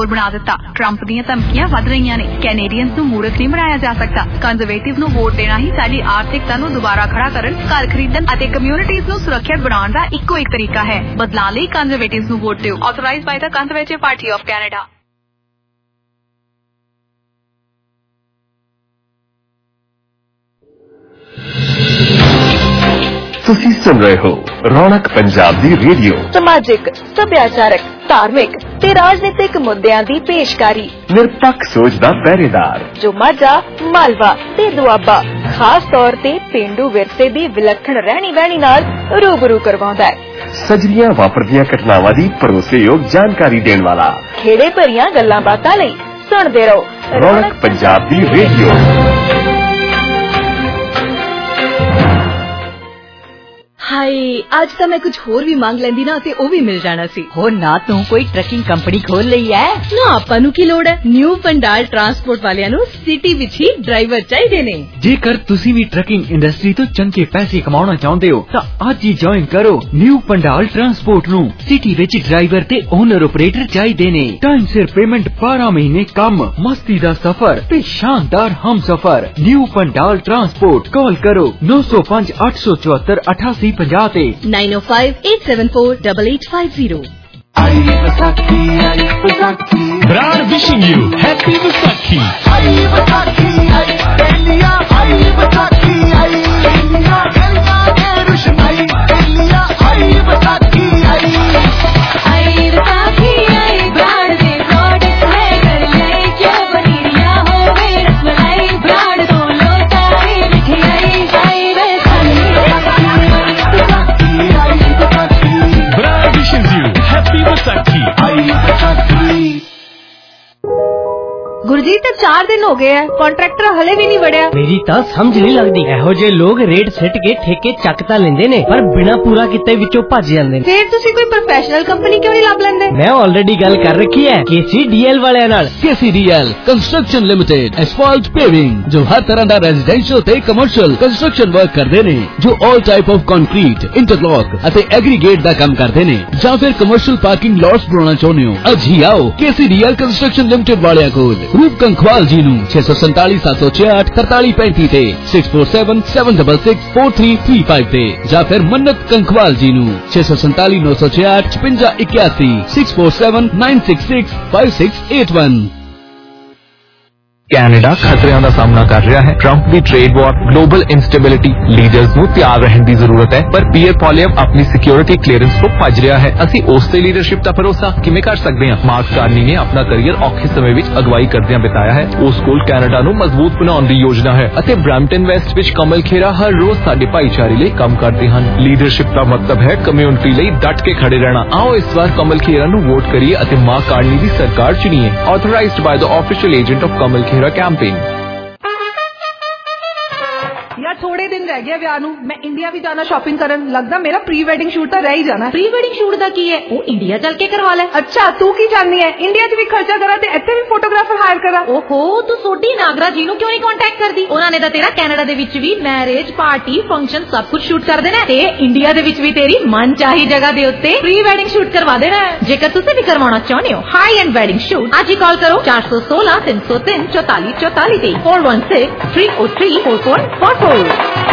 बना दिता। ट्रंप दीयां धमकियां वध रहीਆਂ ने। कैनेडियंस ਨੂੰ ਮੂਰਖ नहीं बनाया जा सकता। ਕੰਜ਼ਰਵੇਟਿਵ ਨੂੰ ਵੋਟ ਦੇਣਾ ਹੀ ਸਾਡੀ ਆਰਥਿਕਤਾ ਨੂੰ ਦੁਬਾਰਾ ਖੜਾ ਕਰਨ, ਘਰ ਖਰੀਦਣ ਅਤੇ ਕਮਿਊਨਿਟੀਜ਼ ਨੂੰ ਸੁਰੱਖਿਅਤ ਬਣਾਉਣ ਦਾ ਇੱਕੋ ਇੱਕ ਤਰੀਕਾ ਹੈ। ਬਦਲਾਅ ਲਈ ਕੰਜ਼ਰਵੇਟਿਵਸ ਨੂੰ ਵੋਟ ਦਿਓ। Authorised by the Conservative party of Canada. ਤੁਸੀਂ ਸੁਣ ਰਹੇ ਹੋ ਰੌਣਕ ਪੰਜਾਬ ਦੀ ਰੇਡੀਓ। ਸਮਾਜਿਕ, ਸੱਭਿਆਚਾਰਕ, ਧਾਰਮਿਕ ਤੇ ਰਾਜਨੀਤਿਕ ਮੁੱਦਿਆਂ ਦੀ ਪੇਸ਼ਕਾਰੀ। ਨਿਰਪੱਖ ਸੋਚ ਦਾ ਪਹਿਰੇਦਾਰ ਜੋ ਮਾਝਾ, ਮਾਲਵਾ ਤੇ ਦੁਆਬਾ ਖਾਸ ਤੌਰ ਤੇ ਪੇਂਡੂ ਵਿਰਸੇ ਦੀ ਵਿਲੱਖਣ ਰਹਿਣੀ ਬਹਿਣੀ ਨਾਲ ਰੂਬਰੂ ਕਰਵਾਉਂਦਾ ਹੈ। ਸਜਰੀਆਂ ਵਾਪਰਦੀਆਂ ਘਟਨਾਵਾਂ ਦੀ ਭਰੋਸੇਯੋਗ ਜਾਣਕਾਰੀ ਦੇਣ ਵਾਲਾ। ਖੇੜੇ ਭਰੀਆਂ ਗੱਲਾਂ ਬਾਤਾਂ ਲਈ ਸੁਣਦੇ ਰਹੋ ਰੌਣਕ ਪੰਜਾਬ ਦੀ ਰੇਡੀਓ। ਹਾਏ ਅੱਜ ਤਾਂ ਮੈਂ ਕੁਝ ਹੋਰ ਵੀ ਮੰਗ ਲੈਂਦੀ ਨਾ ਤੇ ਉਹ ਵੀ ਮਿਲ ਜਾਣਾ ਸੀ। ਹੋਰ ਨਾ ਤੂੰ ਕੋਈ ਟਰੱਕਿੰਗ ਕੰਪਨੀ ਖੋਲ ਲਈ ਐ ਨਾ। ਆਪਾਂ ਨੂੰ ਕੀ ਲੋੜ ਹੈ। ਨਿਊ ਪੰਡਾਲ ਟਰਾਂਸਪੋਰਟ ਵਾਲਿਆਂ ਨੂੰ ਸਿਟੀ ਵਿੱਚ ਹੀ ਡਰਾਈਵਰ ਚਾਹੀਦੇ ਨੇ। ਜੇਕਰ ਤੁਸੀਂ ਵੀ ਟਰੱਕਿੰਗ ਇੰਡਸਟਰੀ ਤੋਂ ਚੰਗੇ ਪੈਸੇ ਕਮਾਉਣਾ ਚਾਹੁੰਦੇ ਹੋ ਤਾਂ ਅੱਜ ਹੀ ਜੁਆਇਨ ਕਰੋ ਨਿਊ ਪੰਡਾਲ ਟਰਾਂਸਪੋਰਟ ਨੂੰ। ਸਿਟੀ ਵਿੱਚ ਡਰਾਈਵਰ ਤੇ ਓਨਰ ਆਪਰੇਟਰ ਚਾਹੀਦੇ ਨੇ। ਟਾਈਮ ਸਿਰ ਪੇਮੈਂਟ, 12 ਮਹੀਨੇ ਕੰਮ, ਮਸਤੀ ਦਾ ਸਫ਼ਰ ਤੇ ਸ਼ਾਨਦਾਰ ਹਮਸਫ਼ਰ। New Pandal transport. ਕਾਲ ਕਰੋ 905 874 8850 ਤੇ 9058748850। Brand wishing you happy Vaisakhi. Gurjeet 4 ਦਿਨ ਹੋ ਗਏ ਆ, ਕੰਟਰੈਕਟਰ ਹਲੇ ਵੀ ਨਹੀਂ ਵੜਿਆ। ਮੇਰੀ ਤਾਂ ਸਮਝ ਨਹੀਂ ਲੱਗਦੀ। ਇਹੋ ਜਿਹੇ ਲੋਕ ਰੇਟ ਸਿੱਟ ਕੇ ਠੇਕੇ ਚੱਕ ਤਾਂ ਲੈਂਦੇ ਨੇ ਪਰ ਬਿਨਾ ਪੂਰਾ ਕੀਤੇ ਵਿੱਚੋਂ ਭੱਜ ਜਾਂਦੇ ਨੇ। ਫਿਰ ਤੁਸੀਂ ਕੋਈ ਪ੍ਰੋਫੈਸ਼ਨਲ ਕੰਪਨੀ ਕਿਉਂ ਨਹੀਂ ਲੱਭ ਲੈਂਦੇ? ਮੈਂ ਆਲਰੇਡੀ ਗੱਲ ਕਰ ਰੱਖੀ ਹੈ KCDL ਵਾਲਿਆਂ ਨਾਲ। KCDL construction limited asphalt paving, ਜੋ ਹਰ ਤਰ੍ਹਾਂ ਦਾ ਰੈਜ਼ੀਡੈਂਸ਼ੀਅਲ ਤੇ ਕਮਰਸ਼ੀਅਲ ਕੰਸਟਰਕਸ਼ਨ ਵਰਕ ਕਰਦੇ ਨੇ, ਜੋ all type of concrete, interlock ਅਤੇ ਐਗਰੀਗੇਟ ਦਾ ਕੰਮ ਕਰਦੇ ਨੇ, ਜਾਂ ਫਿਰ ਕਮਰਸ਼ੀਅਲ ਪਾਰਕਿੰਗ ਲੋਟਸ ਬਣਾਉਣਾ ਚਾਹੁੰਦੇ ਹੋ। ਅੱਜ ਹੀ ਆਓ KCDL ਕੰਸਟਰਕਸ਼ਨ ਲਿਮਿਟਡ ਵਾਲਿਆਂ ਕੋਲ। ਰੂਪ ਕੰਖਵਾਲ ਜੀ ਨੂੰ 647 768 4335 ਤੇ 6477664335 ਤੇ, ਜਾਂ ਫਿਰ ਮੰਨਤ ਕੰਖਵਾਲ ਜੀ ਨੂੰ 647 968 5681 647 966 5681। ਕੈਨੇਡਾ ਖਤਰਿਆਂ ਦਾ ਸਾਹਮਣਾ ਕਰ ਰਿਹਾ ਹੈ। ਟਰੰਪ ਦੀ trade war, global instability, leaders ਨੂੰ ਤਿਆਰ ਰਹਿਣ ਦੀ ਜ਼ਰੂਰਤ ਹੈ। ਪਰ ਪੀਅਰ ਪੋਲੀਅਮ ਆਪਣੀ ਸਿਕਿਉਰਿਟੀ ਕਲੀਅਰੈਂਸ ਤੋਂ ਭੱਜ ਰਿਹਾ ਹੈ। ਅਸੀਂ ਉਸ ਤੇ ਲੀਡਰਸ਼ਿਪ ਦਾ ਭਰੋਸਾ ਕਿਵੇਂ ਕਰ ਸਕਦੇ ਹਾਂ? ਮਾਰਕ ਕਾਰਨੀ ਨੇ ਆਪਣਾ ਕਰੀਅਰ ਔਖੇ ਸਮੇਂ ਵਿੱਚ ਅਗਵਾਈ ਕਰਦਿਆਂ ਬਿਤਾਇਆ ਹੈ। ਉਸ ਕੋਲ ਕੈਨੇਡਾ ਨੂੰ ਮਜ਼ਬੂਤ ਬਣਾਉਣ ਦੀ ਯੋਜਨਾ ਹੈ ਅਤੇ ਬ੍ਰੈਂਪਟਨ ਵੈਸਟ ਵਿੱਚ ਕਮਲ ਖੇਰਾ ਹਰ ਰੋਜ਼ ਸਾਡੇ ਭਾਈਚਾਰੇ ਲਈ ਕੰਮ ਕਰਦੇ ਹਨ। ਲੀਡਰਸ਼ਿਪ ਦਾ ਮਤਲਬ ਹੈ ਕਮਿਊਨਿਟੀ ਲਈ ਡਟ ਕੇ ਖੜੇ ਰਹਿਣਾ। ਆਓ ਇਸ ਵਾਰ ਕਮਲ ਖੇਰਾ ਨੂੰ ਵੋਟ ਕਰੀਏ ਅਤੇ ਮਾਰਕ ਕਾਰਨੀ ਦੀ ਸਰਕਾਰ ਚੁਣੀਏ। Authorised by the official agent of Kamal Khera campaign. यार थोड़े दिन रह गए ਵਿਆਹ ਨੂੰ। ਮੈਂ ਇੰਡੀਆ ਵੀ ਜਾਣਾ ਸ਼ਾਪਿੰਗ ਕਰਨ। ਲੱਗਦਾ ਮੇਰਾ ਪ੍ਰੀ ਵੈਡਿੰਗ ਸ਼ੂਟ ਤਾਂ ਰਹਿ ਹੀ ਜਾਣਾ। ਪ੍ਰੀ ਵੈਡਿੰਗ ਸ਼ੂਟ ਦਾ ਕੀ ਹੈ? ਉਹ ਇੰਡੀਆ ਚੱਲ ਕੇ ਕਰਵਾ ਲੈ। ਅੱਛਾ ਤੂੰ ਕੀ ਚਾਹਨੀ ਹੈ? ਇੰਡੀਆ 'ਚ ਵੀ ਖਰਚਾ ਕਰਾਂ ਤੇ ਇੱਥੇ ਵੀ ਫੋਟੋਗ੍ਰਾਫਰ ਹਾਇਰ ਕਰਾਂ? ਓਹੋ ਤੂੰ ਸੋਢੀ ਨਾਗਰਾ ਜੀ ਨੂੰ ਕਿਉਂ ਨਹੀਂ ਕੰਟੈਕਟ ਕਰਦੀ? ਉਹਨਾਂ ਨੇ ਤਾਂ ਤੇਰਾ ਕੈਨੇਡਾ ਦੇ ਵਿੱਚ ਵੀ ਮੈਰਿਜ, ਪਾਰਟੀ, ਫੰਕਸ਼ਨ ਸਭ ਕੁਝ ਸ਼ੂਟ ਕਰ ਦੇਣਾ ਤੇ ਇੰਡੀਆ ਦੇ ਵਿੱਚ ਵੀ ਤੇਰੀ ਮਨਚਾਹੀ ਜਗ੍ਹਾ ਦੇ ਉੱਤੇ ਪ੍ਰੀ ਵੈਡਿੰਗ ਸ਼ੂਟ ਕਰਵਾ ਦੇਣਾ। ਜੇਕਰ ਤੁਸੀਂ ਵੀ ਕਰਵਾਉਣਾ ਚਾਹੁੰਦੇ ਹੋ ਹਾਈ ਐਂਡ ਵੈਡਿੰਗ ਸ਼ੂਟ, ਅੱਜ ਹੀ ਕਾਲ ਕਰੋ 416 303 44 44 ਤੇ 416 303 4444।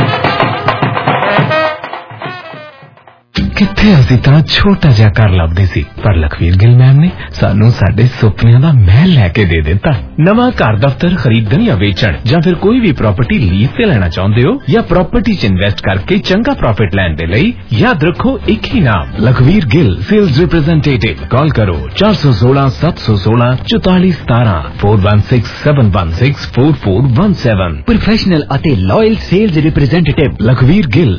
ਕਿੱਥੇ ਅਸੀਂ ਤਾਂ ਛੋਟਾ ਜਿਹਾ ਘਰ ਲੱਭਦੇ ਸੀ, ਪਰ ਲਖਵੀਰ ਗਿੱਲ ਮੈਮ ਨੇ ਸਾਨੂੰ ਸਾਡੇ ਸੁਪਨਿਆਂ ਦਾ ਮਹਿਲ ਲੈ ਕੇ ਦੇ ਦਿੱਤਾ। ਨਵਾਂ ਘਰ ਦਫ਼ਤਰ ਖਰੀਦਣ ਜਾਂ ਵੇਚਣ, ਜਾਂ ਫਿਰ ਕੋਈ ਵੀ ਪ੍ਰਾਪਰਟੀ ਲੀਜ਼ ਤੇ ਲੈਣਾ ਚਾਹੁੰਦੇ ਹੋ, ਜਾਂ ਪ੍ਰਾਪਰਟੀ 'ਚ ਇਨਵੈਸਟ ਕਰਕੇ ਚੰਗਾ ਪ੍ਰੋਫਿਟ ਲੈਣ ਦੇ ਲਈ ਯਾਦ ਰੱਖੋ ਇੱਕ ਹੀ ਨਾਮ, Lakhvir Gill sales representative. Call ਕਰੋ 416 716 4417 416 716 4417। ਪ੍ਰੋਫੈਸ਼ਨਲ ਅਤੇ loyal sales representative Lakhvir Gill.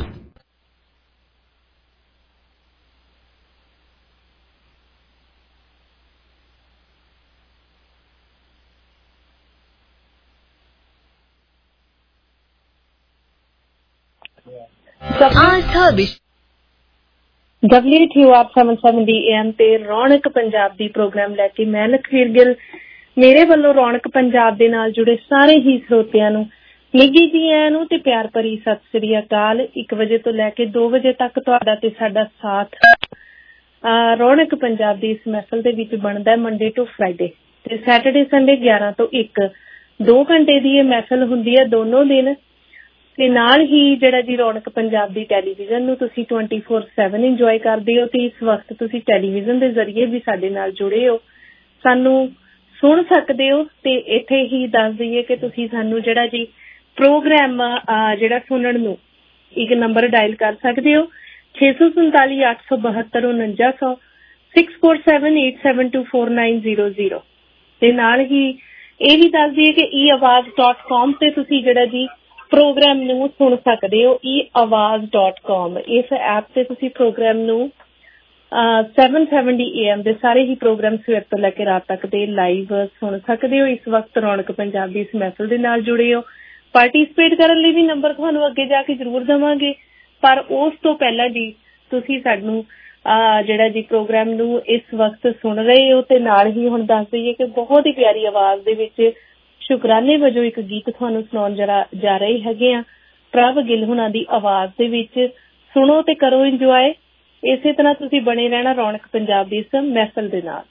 WTO-877 AM ਤੇ ਰੌਣਕ ਪੰਜਾਬ ਦੀ ਪ੍ਰੋਗਰਾਮ ਲੈ ਕੇ ਮੈਂ ਲਖਵੀਰ ਗਿੱਲ ਮੇਰੇ ਵੱਲੋਂ ਰੌਣਕ ਪੰਜਾਬ ਦੇ ਨਾਲ ਜੁੜੇ ਸਾਰੇ ਹੀ ਸਰੋਤਿਆਂ ਨੂੰ ਨਿੱਘੀ ਜੀ ਆਇਆਂ ਨੂੰ ਤੇ ਪਿਆਰ ਭਰੀ ਸਤਿ ਸ੍ਰੀ ਅਕਾਲ। 1 ਵਜੇ ਤੋਂ ਲੈ ਕੇ 2 ਵਜੇ ਤੱਕ ਤੁਹਾਡਾ ਤੇ ਸਾਡਾ ਸਾਥ ਰੌਣਕ ਪੰਜਾਬ ਦੀ ਇਸ ਮਹਿਫਲ ਦੇ ਵਿੱਚ ਬਣਦਾ ਮੰਡੇ ਟੂ ਫਰਾਈਡੇ ਤੇ ਸੈਟਰਡੇ ਸੰਡੇ 11 ਤੋਂ 1 2 ਘੰਟੇ ਦੀ ਇਹ ਮਹਿਫਲ ਹੁੰਦੀ ਹੈ ਦੋਨੋਂ ਦਿਨ। ਤੇ ਨਾਲ ਹੀ ਜਿਹੜਾ ਜੀ ਰੌਣਕ ਪੰਜਾਬ ਦੀ ਟੈਲੀਵਿਜ਼ਨ ਨੂੰ ਤੁਸੀਂ 24/7 ਇੰਜੋਏ ਕਰਦੇ ਹੋ ਤੇ ਇਸ ਵਕਤ ਤੁਸੀਂ ਟੈਲੀਵਿਜ਼ਨ ਦੇ ਜ਼ਰੀਏ ਵੀ ਸਾਡੇ ਨਾਲ ਜੁੜੇ ਹੋ, ਸਾਨੂੰ ਸੁਣ ਸਕਦੇ ਹੋ। ਤੇ ਇੱਥੇ ਹੀ ਦੱਸ ਦਈਏ ਕਿ ਤੁਸੀਂ ਸਾਨੂੰ ਜਿਹੜਾ ਜੀ ਪ੍ਰੋਗਰਾਮ ਜਿਹੜਾ ਸੁਣਨ ਨੂੰ ਇੱਕ ਨੰਬਰ ਡਾਇਲ ਕਰ ਸਕਦੇ ਹੋ 647 872 4900 6478724900 ਤੇ ਨਾਲ ਹੀ ਇਹ ਵੀ ਦੱਸ ਦਈਏ ਕਿ eawaz.com ਤੇ ਤੁਸੀਂ ਜਿਹੜਾ ਜੀ ਪ੍ਰੋਗਰਾਮ ਨੂੰ ਸੁਣ ਸਕਦੇ ਹੋ। eawaz.com ਇਸ ਐਪ ਤੇ ਤੁਸੀਂ ਪ੍ਰੋਗਰਾਮ ਨੂੰ 770 AM ਦੇ ਸਾਰੇ ਹੀ ਪ੍ਰੋਗਰਾਮ ਸਵੇਰ ਤੋਂ ਲੈ ਕੇ ਰਾਤ ਤੱਕ ਦੇ ਲਾਈਵ ਸੁਣ ਸਕਦੇ ਹੋ। ਇਸ ਵਕਤ ਰੌਣਕ ਪੰਜਾਬ ਦੀ ਇਸ ਮਹਿਫਲ ਦੇ ਨਾਲ ਜੁੜੇ ਹੋ। ਪਾਰਟੀਸਪੇਟ ਕਰਨ ਲਈ ਵੀ ਨੰਬਰ ਤੁਹਾਨੂੰ ਅੱਗੇ ਜਾ ਕੇ ਜ਼ਰੂਰ ਦੇਵਾਂਗੇ, ਪਰ ਉਸ ਤੋਂ ਪਹਿਲਾਂ ਜੀ ਤੁਸੀਂ ਸਾਨੂੰ ਜਿਹੜਾ ਜੀ ਪ੍ਰੋਗਰਾਮ ਨੂੰ ਇਸ ਵਕਤ ਸੁਣ ਰਹੇ ਹੋ ਤੇ ਨਾਲ ਹੀ ਹੁਣ ਦੱਸ ਦਈਏ ਕਿ ਬਹੁਤ ਹੀ ਪਿਆਰੀ ਆਵਾਜ਼ ਦੇ ਵਿੱਚ ਸ਼ੁਕਰਾਨੇ ਵਜੋਂ ਇੱਕ ਗੀਤ ਤੁਹਾਨੂੰ ਸੁਣਾਉਣ ਜਾ ਰਹੇ ਹੈਗੇ ਆ ਪ੍ਰਭ ਗਿੱਲ ਹੁਣਾਂ ਦੀ ਆਵਾਜ਼ ਦੇ ਵਿੱਚ। ਸੁਣੋ ਤੇ ਕਰੋ ਇੰਜੋਏ। ਇਸੇ ਤਰ੍ਹਾਂ ਤੁਸੀਂ ਬਣੇ ਰਹਿਣਾ ਰੌਣਕ ਪੰਜਾਬ ਦੀ ਇਸ ਮਹਿਫਲ ਦੇ ਨਾਲ।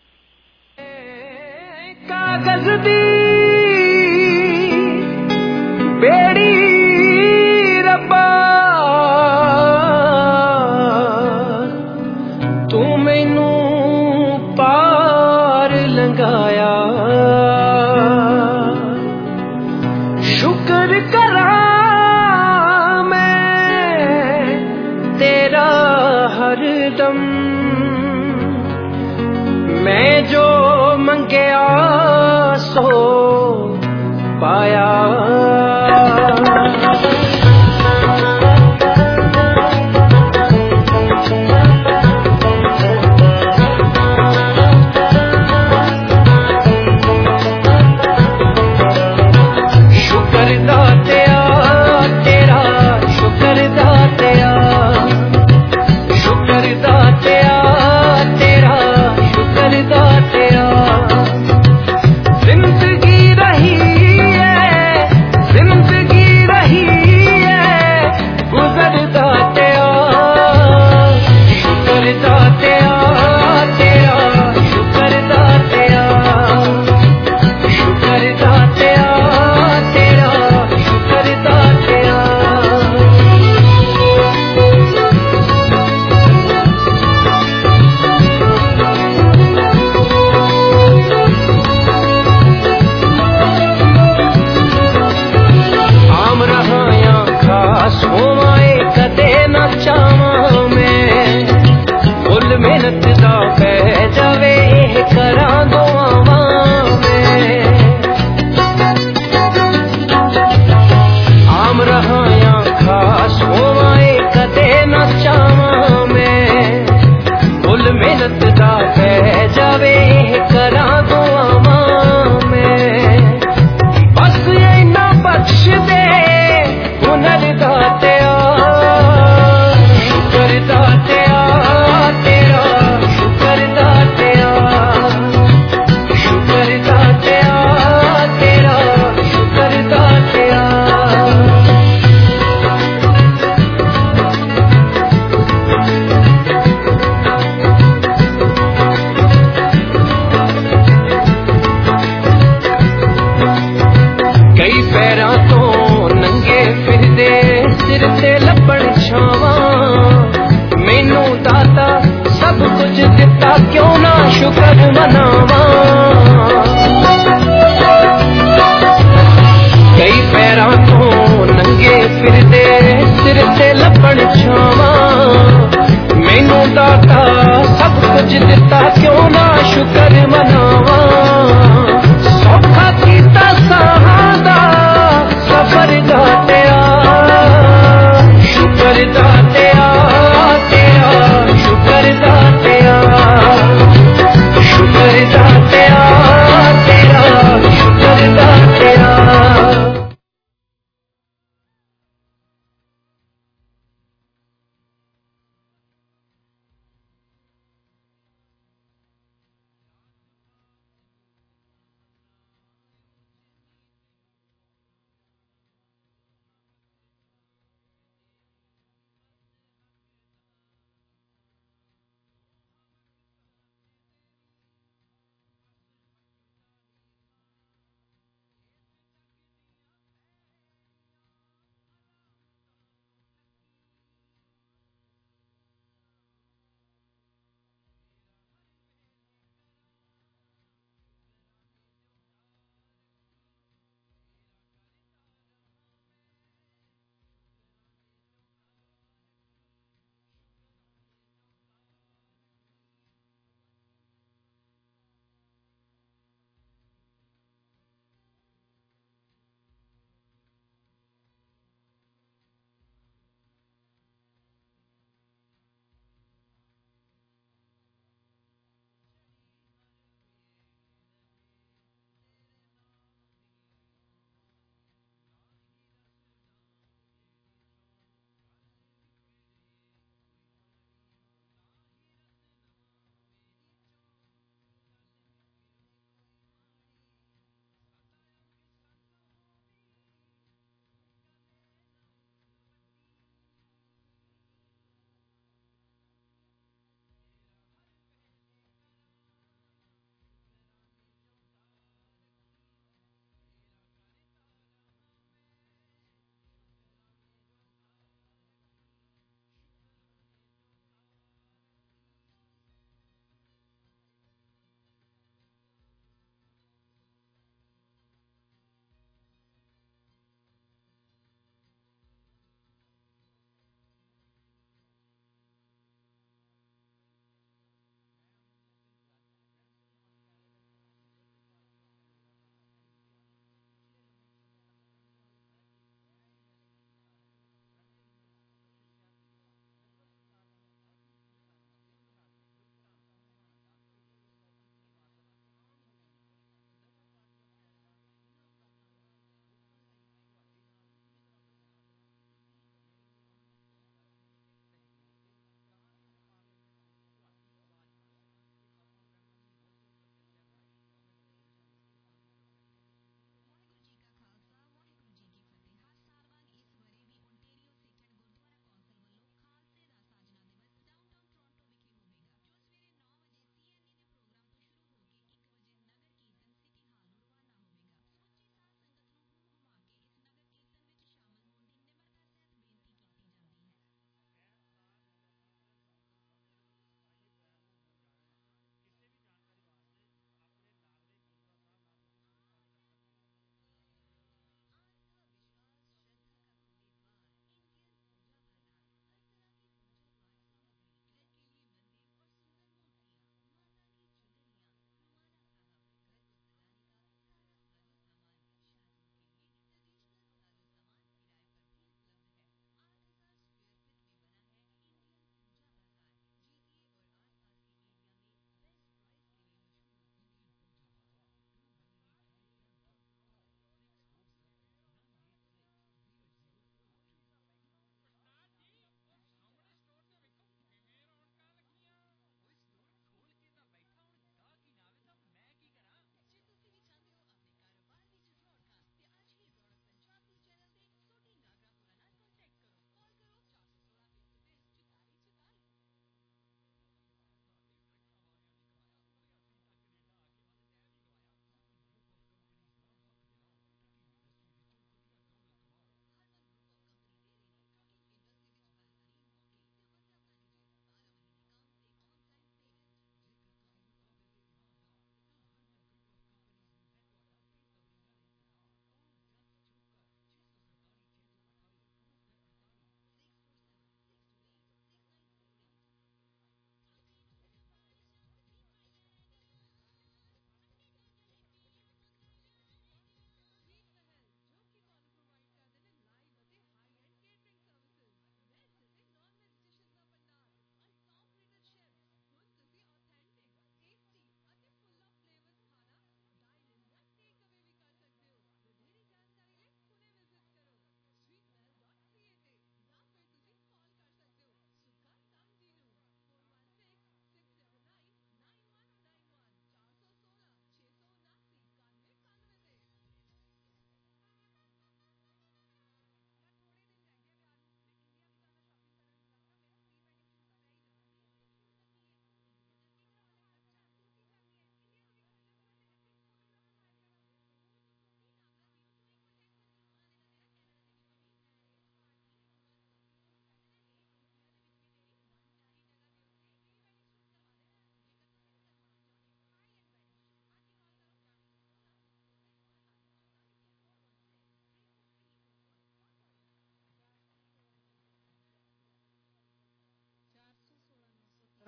ਕਾਗਜ਼ ਦੀ ਬੇੜੀ ਰੱਬਾ ਤੂੰ ਮੈਨੂੰ ਪਾਰ ਲੰਘਾਇਆ, ਸ਼ੁਕਰ ਕਰਾਂ ਮੈਂ ਤੇਰਾ ਹਰਦਮ, ਮੈਂ ਜੋ ਮੰਗਿਆ ਸੋ ਪਾਇਆ।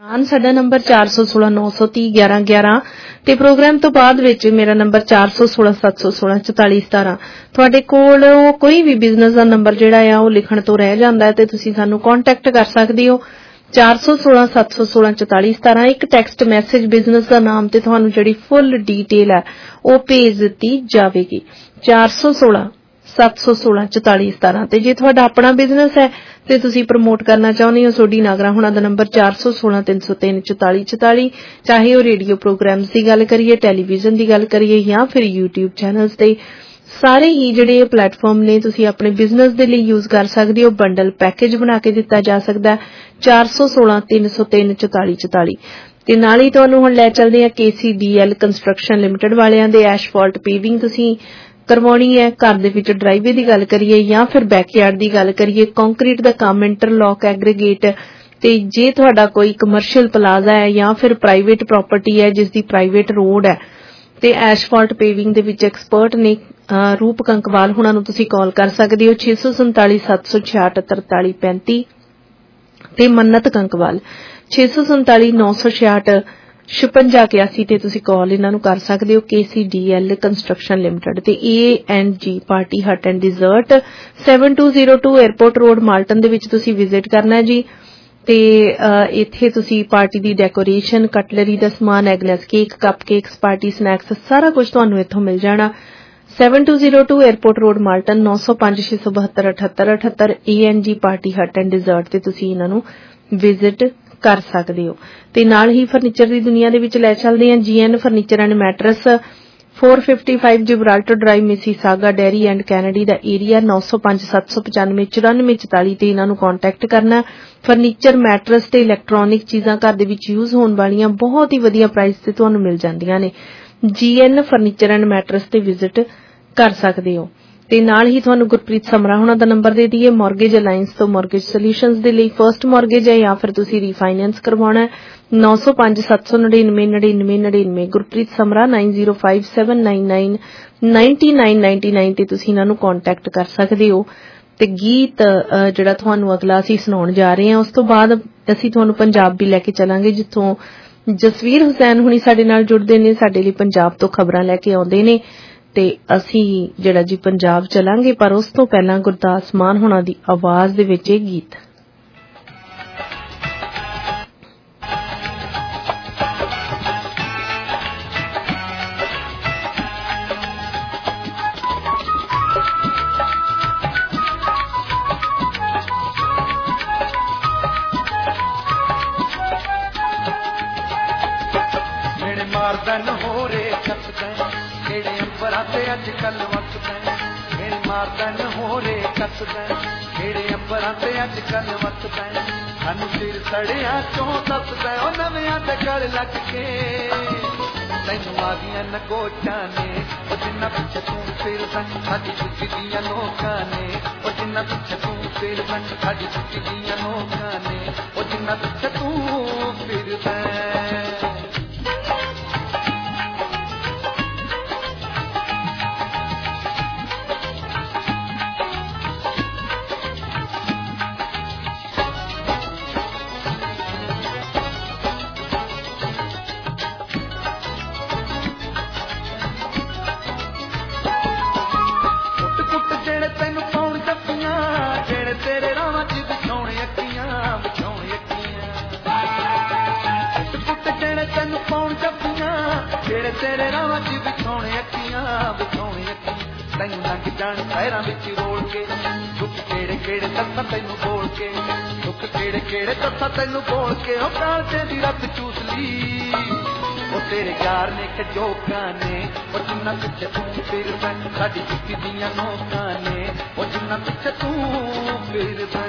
ਸਾਡਾ ਨੰਬਰ 416-930-1111 ਤੇ ਪ੍ਰੋਗਰਾਮ ਤੋਂ ਬਾਅਦ ਵਿੱਚ ਮੇਰਾ ਨੰਬਰ 416-716-4417। ਤੁਹਾਡੇ ਕੋਲ ਕੋਈ ਵੀ ਬਿਜ਼ਨਸ ਦਾ ਨੰਬਰ ਜਿਹੜਾ ਆ ਉਹ ਲਿਖਣ ਤੋਂ ਰਹਿ ਜਾਂਦਾ ਹੈ ਤੇ ਤੁਸੀਂ ਸਾਨੂੰ ਕੰਟੈਕਟ ਕਰ ਸਕਦੇ ਹੋ 416-716-4417। ਇੱਕ ਟੈਕਸਟ ਮੈਸੇਜ ਬਿਜ਼ਨਸ ਦਾ ਨਾਮ ਤੇ ਤੁਹਾਨੂੰ ਜਿਹੜੀ ਫੁੱਲ ਡੀਟੇਲ ਹੈ ਉਹ ਭੇਜ ਦਿੱਤੀ ਜਾਵੇਗੀ 416-716-4417। ਤੇ ਜੇ ਤੁਹਾਡਾ ਆਪਣਾ ਬਿਜ਼ਨਸ ਹੈ ਤੇ ਤੁਸੀਂ ਪ੍ਰਮੋਟ ਕਰਨਾ ਚਾਹੁੰਦੇ ਹੋ ਸੋਢੀ ਨਾਗਰਾ ਹੁਣਾਂ ਦਾ ਨੰਬਰ 416-303-4444। ਚਾਹੇ ਉਹ ਰੇਡੀਓ ਪ੍ਰੋਗਰਾਮਸ ਦੀ ਗੱਲ ਕਰੀਏ, ਟੈਲੀਵਿਜ਼ਨ ਦੀ ਗੱਲ ਕਰੀਏ ਜਾਂ ਫਿਰ YouTube ਚੈਨਲਸ ਤੇ ਸਾਰੇ ਹੀ ਜਿਹੜੇ ਪਲੇਟਫਾਰਮ ਨੇ ਤੁਸੀਂ ਆਪਣੇ ਬਿਜ਼ਨਸ ਦੇ ਲਈ ਯੂਜ਼ ਕਰ ਸਕਦੇ ਹੋ। ਬੰਡਲ ਪੈਕੇਜ ਬਣਾ ਕੇ ਦਿੱਤਾ ਜਾ ਸਕਦਾ 416-303-4444। ਤੇ ਨਾਲ ਹੀ ਤੁਹਾਨੂੰ ਹੁਣ ਲੈ ਚੱਲਦੇ ਆ KCDL ਕੰਸਟਰਕਸ਼ਨ ਲਿਮਟਿਡ ਵਾਲਿਆਂ ਦੇ ਐਸ਼ਫਾਲਟ ਪੇਵਿੰਗ ਤੁਸੀਂ ਕਰਵਾਉਣੀ ਹੈ। ਘਰ ਦੇ ਵਿੱਚ ਡਰਾਈਵੇ ਦੀ ਗੱਲ ਕਰੀਏ ਜਾਂ ਫਿਰ ਬੈਕਯਾਰਡ ਦੀ ਗੱਲ ਕਰੀਏ, ਕੰਕਰੀਟ ਦਾ ਕੰਮ, ਇੰਟਰਲੌਕ, ਐਗਰੀਗੇਟ ਤੇ ਜੇ ਤੁਹਾਡਾ ਕੋਈ ਕਮਰਸ਼ੀਅਲ ਪਲਾਜ਼ਾ ਹੈ ਜਾਂ ਫਿਰ ਪ੍ਰਾਈਵੇਟ ਪ੍ਰਾਪਰਟੀ ਹੈ ਜਿਸ ਦੀ ਪ੍ਰਾਈਵੇਟ ਰੋਡ ਹੈ ਤੇ ਐਸ਼ਫਾਲਟ ਪੇਵਿੰਗ ਦੇ ਵਿੱਚ ਐਕਸਪਰਟ ਨੇ ਰੂਪ ਕੰਕਵਾਲ ਹੁਣਾਂ ਨੂੰ ਤੁਸੀਂ ਕਾਲ ਕਰ ਸਕਦੇ ਹੋ 647-766-4335 ਤੇ ਮੰਨਤ ਕੰਕਵਾਲ 647-966-5681 ਤੇ ਤੁਸੀਂ ਕਾਲ ਇਹਨਾਂ ਨੂੰ ਕਰ ਸਕਦੇ ਹੋ। KCDL ਕੰਸਟਰਕਸ਼ਨ ਲਿਮਟਿਡ ਤੇ A&G party hut and dessert 7202 airport road Malton ਦੇ ਵਿੱਚ ਤੁਸੀਂ ਵਿਜ਼ਿਟ ਕਰਨਾ ਹੈ ਜੀ। ਤੇ ਇੱਥੇ ਤੁਸੀਂ ਪਾਰਟੀ ਦੀ ਡੈਕੋਰੇਸ਼ਨ, ਕਟਲਰੀ ਦਾ ਸਮਾਨ, eggless cake, cupcakes, party snacks ਸਾਰਾ ਕੁਝ ਤੁਹਾਨੂੰ ਇੱਥੋਂ ਮਿਲ ਜਾਣਾ। 7202 airport road Malton 9056727878 A&G party hut and dessert ਤੇ ਤੁਸੀਂ ਇਹਨਾਂ ਨੂੰ ਵਿਜ਼ਿਟ ਕਰ ਸਕਦੇ ਹੋ। ਤੇ ਨਾਲ ਹੀ ਫਰਨੀਚਰ ਦੀ ਦੁਨੀਆ ਦੇ ਵਿੱਚ ਲੈ ਚੱਲਦੇ ਹਾਂ GN furniture and mattress 455 Gibraltar drive, Mississauga, Derry and Kennedy ਦਾ ਏਰੀਆ 9057959444 ਤੇ ਇਹਨਾਂ ਨੂੰ ਕੰਟੈਕਟ ਕਰਨਾ। ਫਰਨੀਚਰ, ਮੈਟਰਸ ਤੇ ਇਲੈਕਟ੍ਰੋਨਿਕ ਚੀਜ਼ਾਂ ਘਰ ਦੇ ਵਿੱਚ ਯੂਜ਼ ਹੋਣ ਵਾਲੀਆਂ ਬਹੁਤ ਹੀ ਵਧੀਆ ਪ੍ਰਾਈਸ ਤੇ ਤੁਹਾਨੂੰ ਮਿਲ ਜਾਂਦੀਆਂ ਨੇ। GN ਫਰਨੀਚਰ ਐਂਡ ਮੈਟਰਸ ਤੇ ਵਿਜ਼ਿਟ ਕਰ ਸਕਦੇ ਹੋ। ਤੇ ਨਾਲ ਹੀ ਤੁਹਾਨੂੰ ਗੁਰਪ੍ਰੀਤ ਸਮਰਾ ਹੁਣਾਂ ਦਾ ਨੰਬਰ ਦੇ ਦਈਏ ਮਾਰਗੇਜ ਅਲਾਈਅੰਸ ਤੋਂ ਮਾਰਗੇਜ ਸੋਲਿਊਸ਼ਨਸ ਦੇ ਲਈ ਫਰਸਟ ਮਾਰਗੇਜ ਹੈ ਜਾਂ ਫਿਰ ਤੁਸੀਂ ਰੀਫਾਈਨੈਂਸ ਕਰਵਾਉਣਾ 9057999999 ਗੁਰਪ੍ਰੀਤ ਸਮਰਾ 9057999999 ਤੇ ਤੁਸੀਂ ਇਹਨਾਂ ਨੂੰ ਕੰਟੈਕਟ ਕਰ ਸਕਦੇ ਹੋ। ਤੇ ਗੀਤ ਜਿਹੜਾ ਤੁਹਾਨੂੰ ਅਗਲਾ ਅਸੀਂ ਸੁਣਾਉਣ ਜਾ ਰਹੇ ਹਾਂ ਉਸ ਤੋਂ ਬਾਅਦ ਅਸੀਂ ਤੁਹਾਨੂੰ ਪੰਜਾਬ ਵੀ ਲੈ ਕੇ ਚੱਲਾਂਗੇ ਜਿੱਥੋਂ ਜਸਵੀਰ ਹੁਸੈਨ ਹੁਣੀ ਸਾਡੇ ਨਾਲ ਜੁੜਦੇ ਨੇ, ਸਾਡੇ ਲਈ ਪੰਜਾਬ ਤੋਂ ਖਬਰਾਂ ਲੈ ਕੇ ਆਉਂਦੇ ਨੇ ਤੇ ਅਸੀਂ ਜਿਹੜਾ ਜੀ ਪੰਜਾਬ ਚਲਾਂਗੇ ਪਰ ਉਸ ਤੋਂ ਪਹਿਲਾਂ ਗੁਰਦਾਸ ਮਾਨ ਹੁਣਾਂ ਦੀ ਆਵਾਜ਼ ਦੇ ਵਿੱਚ ਇਹ ਗੀਤ। ਸਾਨੂੰ ਸਿਰ ਸੜਿਆ ਚੋਂ ਦੱਸਦਾ ਉਹ ਨਵਿਆਂ ਤੇ ਗਲ ਲੱਗ ਕੇ ਤੈਨੂੰ ਆ ਗਈਆਂ ਨਕੋਟਾਂ ਨੇ ਉਹ ਜਿੰਨਾ ਪਿੱਛੇ ਤੂੰ ਫਿਰਦਾ ਸਾਡੀ ਚੁੱਕੀ ਦੀਆਂ ਨੋਕਾਂ ਨੇ ਉਹ ਜਿੰਨਾ ਪਿੱਛੇ ਤੂੰ ਫਿਰਦਾ ਸਾਡੀ ਚੁੱਕੀ ਦੀਆਂ ਨੋਕਾਂ ਨੇ ਉਹ ਜਿੰਨਾ ਪਿੱਛੇ ਤੂੰ ਫਿਰਦਾ ਤੇਰੇ ਰਾਵਾਂ ਚ ਵਿਛਾਉਣੇ ਅੱਖੀਆਂ ਤੈਨੂੰ ਲੰਘ ਜਾਣ ਪੈਰਾਂ ਵਿੱਚ ਰੋਲ ਕੇ ਦੁੱਖ ਕਿਹੜੇ ਕਿਹੜੇ ਦੱਸਾਂ ਤੈਨੂੰ ਬੋਲ ਕੇ ਦੁੱਖ ਕਿਹੜੇ ਕਿਹੜੇ ਦੱਸਾਂ ਤੈਨੂੰ ਬੋਲ ਕੇ ਉਹ ਕਾਲਜੇ ਦੀ ਰੱਤ ਚੂਸ ਲਈ ਉਹ ਤੇਰੇ ਯਾਰ ਨੇ ਖਜੋਕਾਂ ਨੇ ਉਹ ਜਿੰਨਾ ਪਿੱਛੇ ਤੂੰ ਫਿਰਦਾ ਸਾਡੀ ਚੁੱਕੀ ਦੀਆਂ ਨੋਕਾਂ ਨੇ ਉਹ ਜਿੰਨਾ ਪਿੱਛੇ ਤੂੰ ਫਿਰਦਾ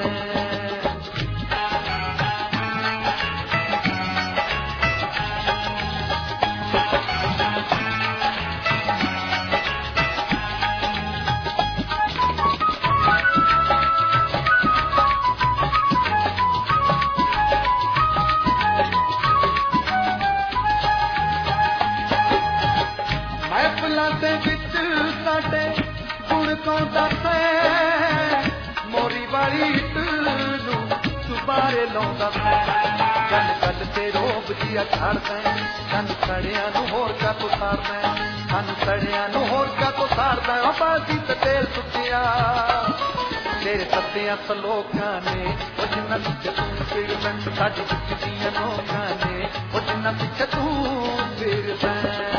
ਮੋਰੀ ਵਾਲੀ ਇੱਟ ਨੂੰ ਸੁਬਾਰੇ ਲਾਉਂਦਾ ਮੈਂ ਗੱਲ ਗੱਲ ਤੇ ਰੋਬ ਜੀਆ ਛਾੜਦਾ ਸਾਨੂੰ ਸੜਿਆਂ ਨੂੰ ਹੋਰ ਕਾ ਤੋਂ ਸਾੜਦਾ ਸਾਨੂੰ ਸੜਿਆਂ ਨੂੰ ਹੋਰ ਕਾ ਤੋਂ ਸਾੜਦਾ ਉਹ ਬਾਜੀ ਤੇ ਤੇਲ ਸੁੱਟਿਆ ਤੇਰੇ ਸੱਤਿਆਂ ਸਲੋਕਾਂ ਨੇ ਉਹ ਜਿੰਨਾ ਪਿੱਛੇ ਤੂੰ ਫਿਰਦਾ ਸਾਡੀ ਪਿੱਛੇ ਲੋਕਾਂ ਨੇ ਉਹ ਜਿੰਨਾ ਪਿੱਛੇ ਤੂੰ ਫਿਰਦਾ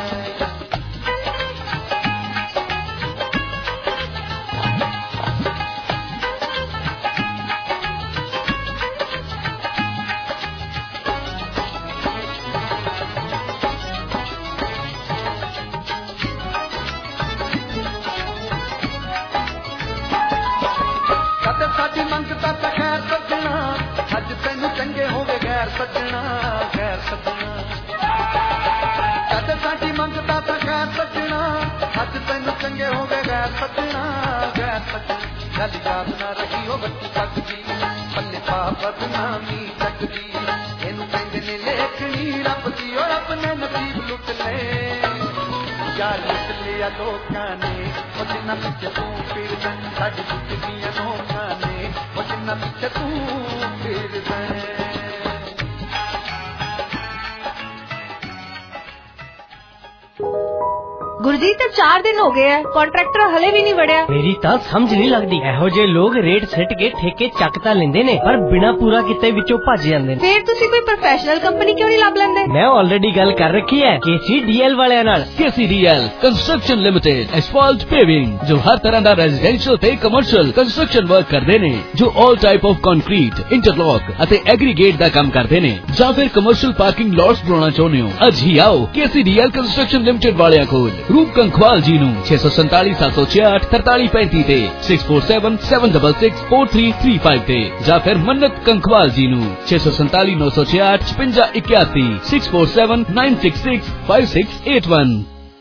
ਸਾਡੀ ਮੰਗਤਾ ਤਾਂ ਖੈਰ ਸੱਜਣਾ ਅੱਜ ਤੈਨੂੰ ਚੰਗੇ ਹੋਵੇ ਗੈਰ ਸੱਜਣਾ ਗੈਰ ਸੱਜਣਾ ਕਦੇ ਸਾਡੀ ਮੰਗਤਾ ਤਾਂ ਖੈਰ ਸੱਜਣਾ ਅੱਜ ਤੈਨੂੰ ਚੰਗੇ ਹੋਵੇ ਗੈਰ ਸੱਜਣਾ ਗੈਰ ਸੱਜਣਾ ਗੱਲ ਯਾਦ ਨਾ ਰਹੀ ਉਹ ਬੱਚੀ ਸਕਦੀ ਪੱਲੇ ਪਾ ਬਦਨਾਮੀ ਚੱਕਦੀ ਇਹਨੂੰ ਕਹਿੰਦੇ ਨੇ ਲੇਖਣੀ ਰੱਬ ਦੀ ਉਹ ਰੱਬ ਨੇ ਨਸੀਬ ਲੁੱਟ ਲੈ ਯਾਰ ਲੁੱਟ ਲਿਆ ਲੋਕਾਂ ਨੇ ਉਹ ਜਿੰਨਾ ਪਿੱਛੇ ਤੂੰ ਫਿਰਦਾ ਸਾਡੀ ਦੁੱਖੀਆਂ ਲੋਕਾਂ ਨੇ ਉਹ ਜਿੰਨਾ ਪਿੱਛੇ ਤੂੰ ਫਿਰਦਾ ਗੁਰਜੀਤ 4 ਦਿਨ ਹੋ ਗਏ ਆ ਕੰਟਰੈਕਟਰ ਹਲੇ ਵੀ ਨਹੀਂ ਵੜਿਆ। ਮੇਰੀ ਤਾਂ ਸਮਝ ਨਹੀਂ ਲੱਗਦੀ ਇਹੋ ਜਿਹੇ ਲੋਕ ਰੇਟ ਸਿੱਟ ਕੇ ਠੇਕੇ ਚੱਕ ਤਾਂ ਲੈਂਦੇ ਨੇ ਪਰ ਬਿਨਾ ਪੂਰਾ ਕੀਤੇ ਵਿੱਚੋਂ ਭੱਜ ਜਾਂਦੇ ਨੇ। ਫੇਰ ਤੁਸੀਂ ਕੋਈ ਪ੍ਰੋਫੈਸ਼ਨਲ ਕੰਪਨੀ ਕਿਉਂ ਨਹੀਂ ਲੱਭ ਲੈਂਦੇ? ਮੈਂ ਆਲਰੇਡੀ ਗੱਲ ਕਰ ਰੱਖੀ ਹੈ KCDL ਵਾਲਿਆਂ ਨਾਲ। KCDL construction limited asphalt paving ਜੋ ਹਰ ਤਰ੍ਹਾਂ ਦਾ ਰੈਜ਼ੀਡੈਂਸ਼ੀਅਲ ਤੇ ਕਮਰਸ਼ੀਅਲ ਕੰਸਟਰਕਸ਼ਨ ਵਰਕ ਕਰਦੇ ਨੇ ਜੋ all type of concrete interlock ਅਤੇ ਐਗਰੀਗੇਟ ਦਾ ਕੰਮ ਕਰਦੇ ਨੇ ਜਾਂ ਫਿਰ ਕਮਰਸ਼ੀਅਲ ਪਾਰਕਿੰਗ ਲੋਟਸ ਬਣਾਉਣਾ ਚਾਹੁੰਦੇ ਹੋ ਅੱਜ ਹੀ ਆਓ KCDL ਕੰਸਟਰਕਸ਼ਨ ਲਿਮਟਿਡ ਵਾਲਿਆਂ ਕੋਲ रूप कंखवाल जी नू 647 768 4335 ते 6477664335 ते या फिर मन्नत कंखवाल जी नू 647 966 5681 647 966 5681।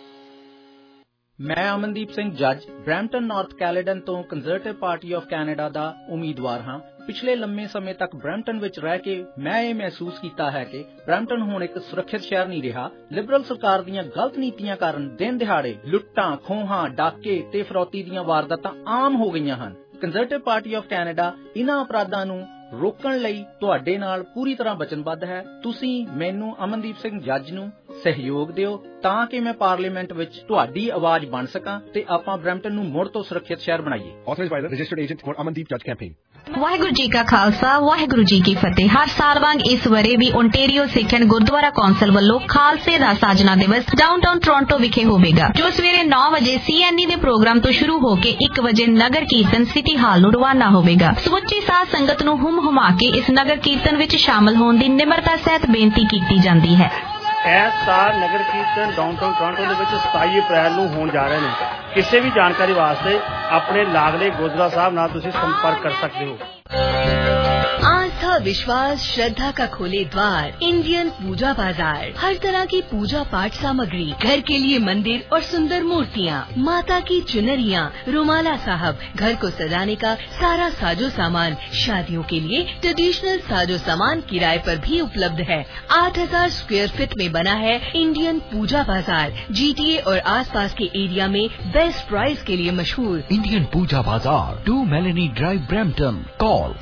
ਮੈਂ ਅਮਨਦੀਪ ਸਿੰਘ ਜੱਜ ਬਰੈਂਪਟਨ ਨਾਰਥ ਕੈਲੇਡਨ ਤੋਂ ਕੰਜ਼ਰਵੇਟਿਵ ਪਾਰਟੀ ਆਫ ਕੈਨੇਡਾ ਦਾ ਉਮੀਦਵਾਰ ਹਾਂ। ਪਿਛਲੇ ਲੰਮੇ ਸਮੇਂ ਤੱਕ ਬਰੈਂਪਟਨ ਵਿੱਚ ਰਹਿ ਕੇ ਮੈਂ ਇਹ ਮਹਿਸੂਸ ਕੀਤਾ ਹੈ ਕਿ ਬਰੈਂਪਟਨ ਹੁਣ ਇੱਕ ਸੁਰੱਖਿਅਤ ਸ਼ਹਿਰ ਨਹੀਂ ਰਿਹਾ। ਲਿਬਰਲ ਸਰਕਾਰ ਦੀਆਂ ਗਲਤ ਨੀਤੀਆਂ ਕਾਰਨ ਦਿਨ ਦਿਹਾੜੇ ਲੁੱਟਾਂ ਖੋਹਾਂ ਡਾਕੇ ਤੇ ਫਰੌਤੀ ਦੀਆਂ ਵਾਰਦਾਤਾਂ ਆਮ ਹੋ ਗਈਆਂ ਹਨ। ਕੰਜ਼ਰਵੇਟਿਵ ਪਾਰਟੀ ਆਫ ਕੈਨੇਡਾ ਇਹਨਾਂ ਅਪਰਾਧਾਂ ਨੂੰ ਰੋਕਣ ਲਈ ਤੁਹਾਡੇ ਨਾਲ ਪੂਰੀ ਤਰ੍ਹਾਂ ਵਚਨਬੱਧ ਹੈ। ਤੁਸੀਂ ਮੈਨੂੰ ਅਮਨਦੀਪ ਸਿੰਘ ਜੱਜ ਨੂੰ ਸਹਿਯੋਗ ਦਿਓ ਤਾਂ ਕਿ ਮੈਂ ਪਾਰਲੀਮੈਂਟ ਵਿੱਚ ਤੁਹਾਡੀ ਆਵਾਜ਼ ਬਣ ਸਕਾਂ ਤੇ ਆਪਾਂ ਬਰੈਂਪਟਨ ਨੂੰ ਮੁੜ ਤੋਂ ਸੁਰੱਖਿਅਤ ਸ਼ਹਿਰ ਬਣਾਈਏ। Authorized by the registered agent for Amandeep Judge campaign। Waheguru ji ਕਾ ਖਾਲਸਾ ਵਾਹਿਗੁਰੂ ਜੀ ਕੀ ਫਤਿਹ। ਹਰ ਸਾਲ ਵਾਂਗ ਇਸ ਵਰੇ ਵੀ Ontario Sikh and Gurdwara council ਵੱਲੋਂ ਖਾਲਸੇ ਦਾ ਸਾਜਨਾ ਦਿਵਸ ਡਾਊਨਟਾਊਨ ਟੋਰਾਂਟੋ ਵਿਖੇ ਹੋਵੇਗਾ ਜੋ ਸਵੇਰੇ 9 ਵਜੇ CNE ਦੇ ਪ੍ਰੋਗਰਾਮ ਤੋਂ ਸ਼ੁਰੂ ਹੋ ਕੇ 1 ਵਜੇ ਨਗਰ ਕੀਰਤਨ ਸਿਟੀ ਹਾਲ ਨੂੰ ਰਵਾਨਾ ਹੋਵੇਗਾ। ਸਮੁੱਚੀ ਸਾਧ ਸੰਗਤ ਨੂੰ ਹੁਮ-ਹੁਮਾ ਕੇ ਇਸ ਨਗਰ ਕੀਰਤਨ ਵਿੱਚ ਸ਼ਾਮਲ ਹੋਣ ਦੀ ਨਿਮਰਤਾ ਸਹਿਤ ਬੇਨਤੀ ਕੀਤੀ ਜਾਂਦੀ ਹੈ। ਇਸ ਸਾਲ ਨਗਰ ਕੀਰਤਨ ਡਾਊਨਟਾਊਨ ਟੋਰਾਂਟੋ ਦੇ ਵਿੱਚ 27 ਅਪ੍ਰੈਲ ਨੂੰ ਹੋਣ ਜਾ ਰਹੇ ਨੇ। ਕਿਸੇ ਵੀ ਜਾਣਕਾਰੀ ਵਾਸਤੇ ਆਪਣੇ ਲਾਗਲੇ ਗੁਰਦੁਆਰਾ ਸਾਹਿਬ ਨਾਲ ਤੁਸੀਂ ਸੰਪਰਕ कर सकते हो। आस्था विश्वास श्रद्धा का खोले द्वार इंडियन पूजा बाजार। हर तरह की पूजा पाठ सामग्री, घर के लिए मंदिर और सुंदर मूर्तियाँ, माता की चुनरियाँ, रुमाला साहब, घर को सजाने का सारा साजो सामान, शादियों के लिए ट्रेडिशनल साजो सामान किराए पर भी उपलब्ध है। 8000 स्क्वायर फीट में बना है इंडियन पूजा बाजार। GTA और आसपास के एरिया में बेस्ट प्राइस के लिए मशहूर Indian Pooja Bazaar 2 Melanie drive Brampton. Call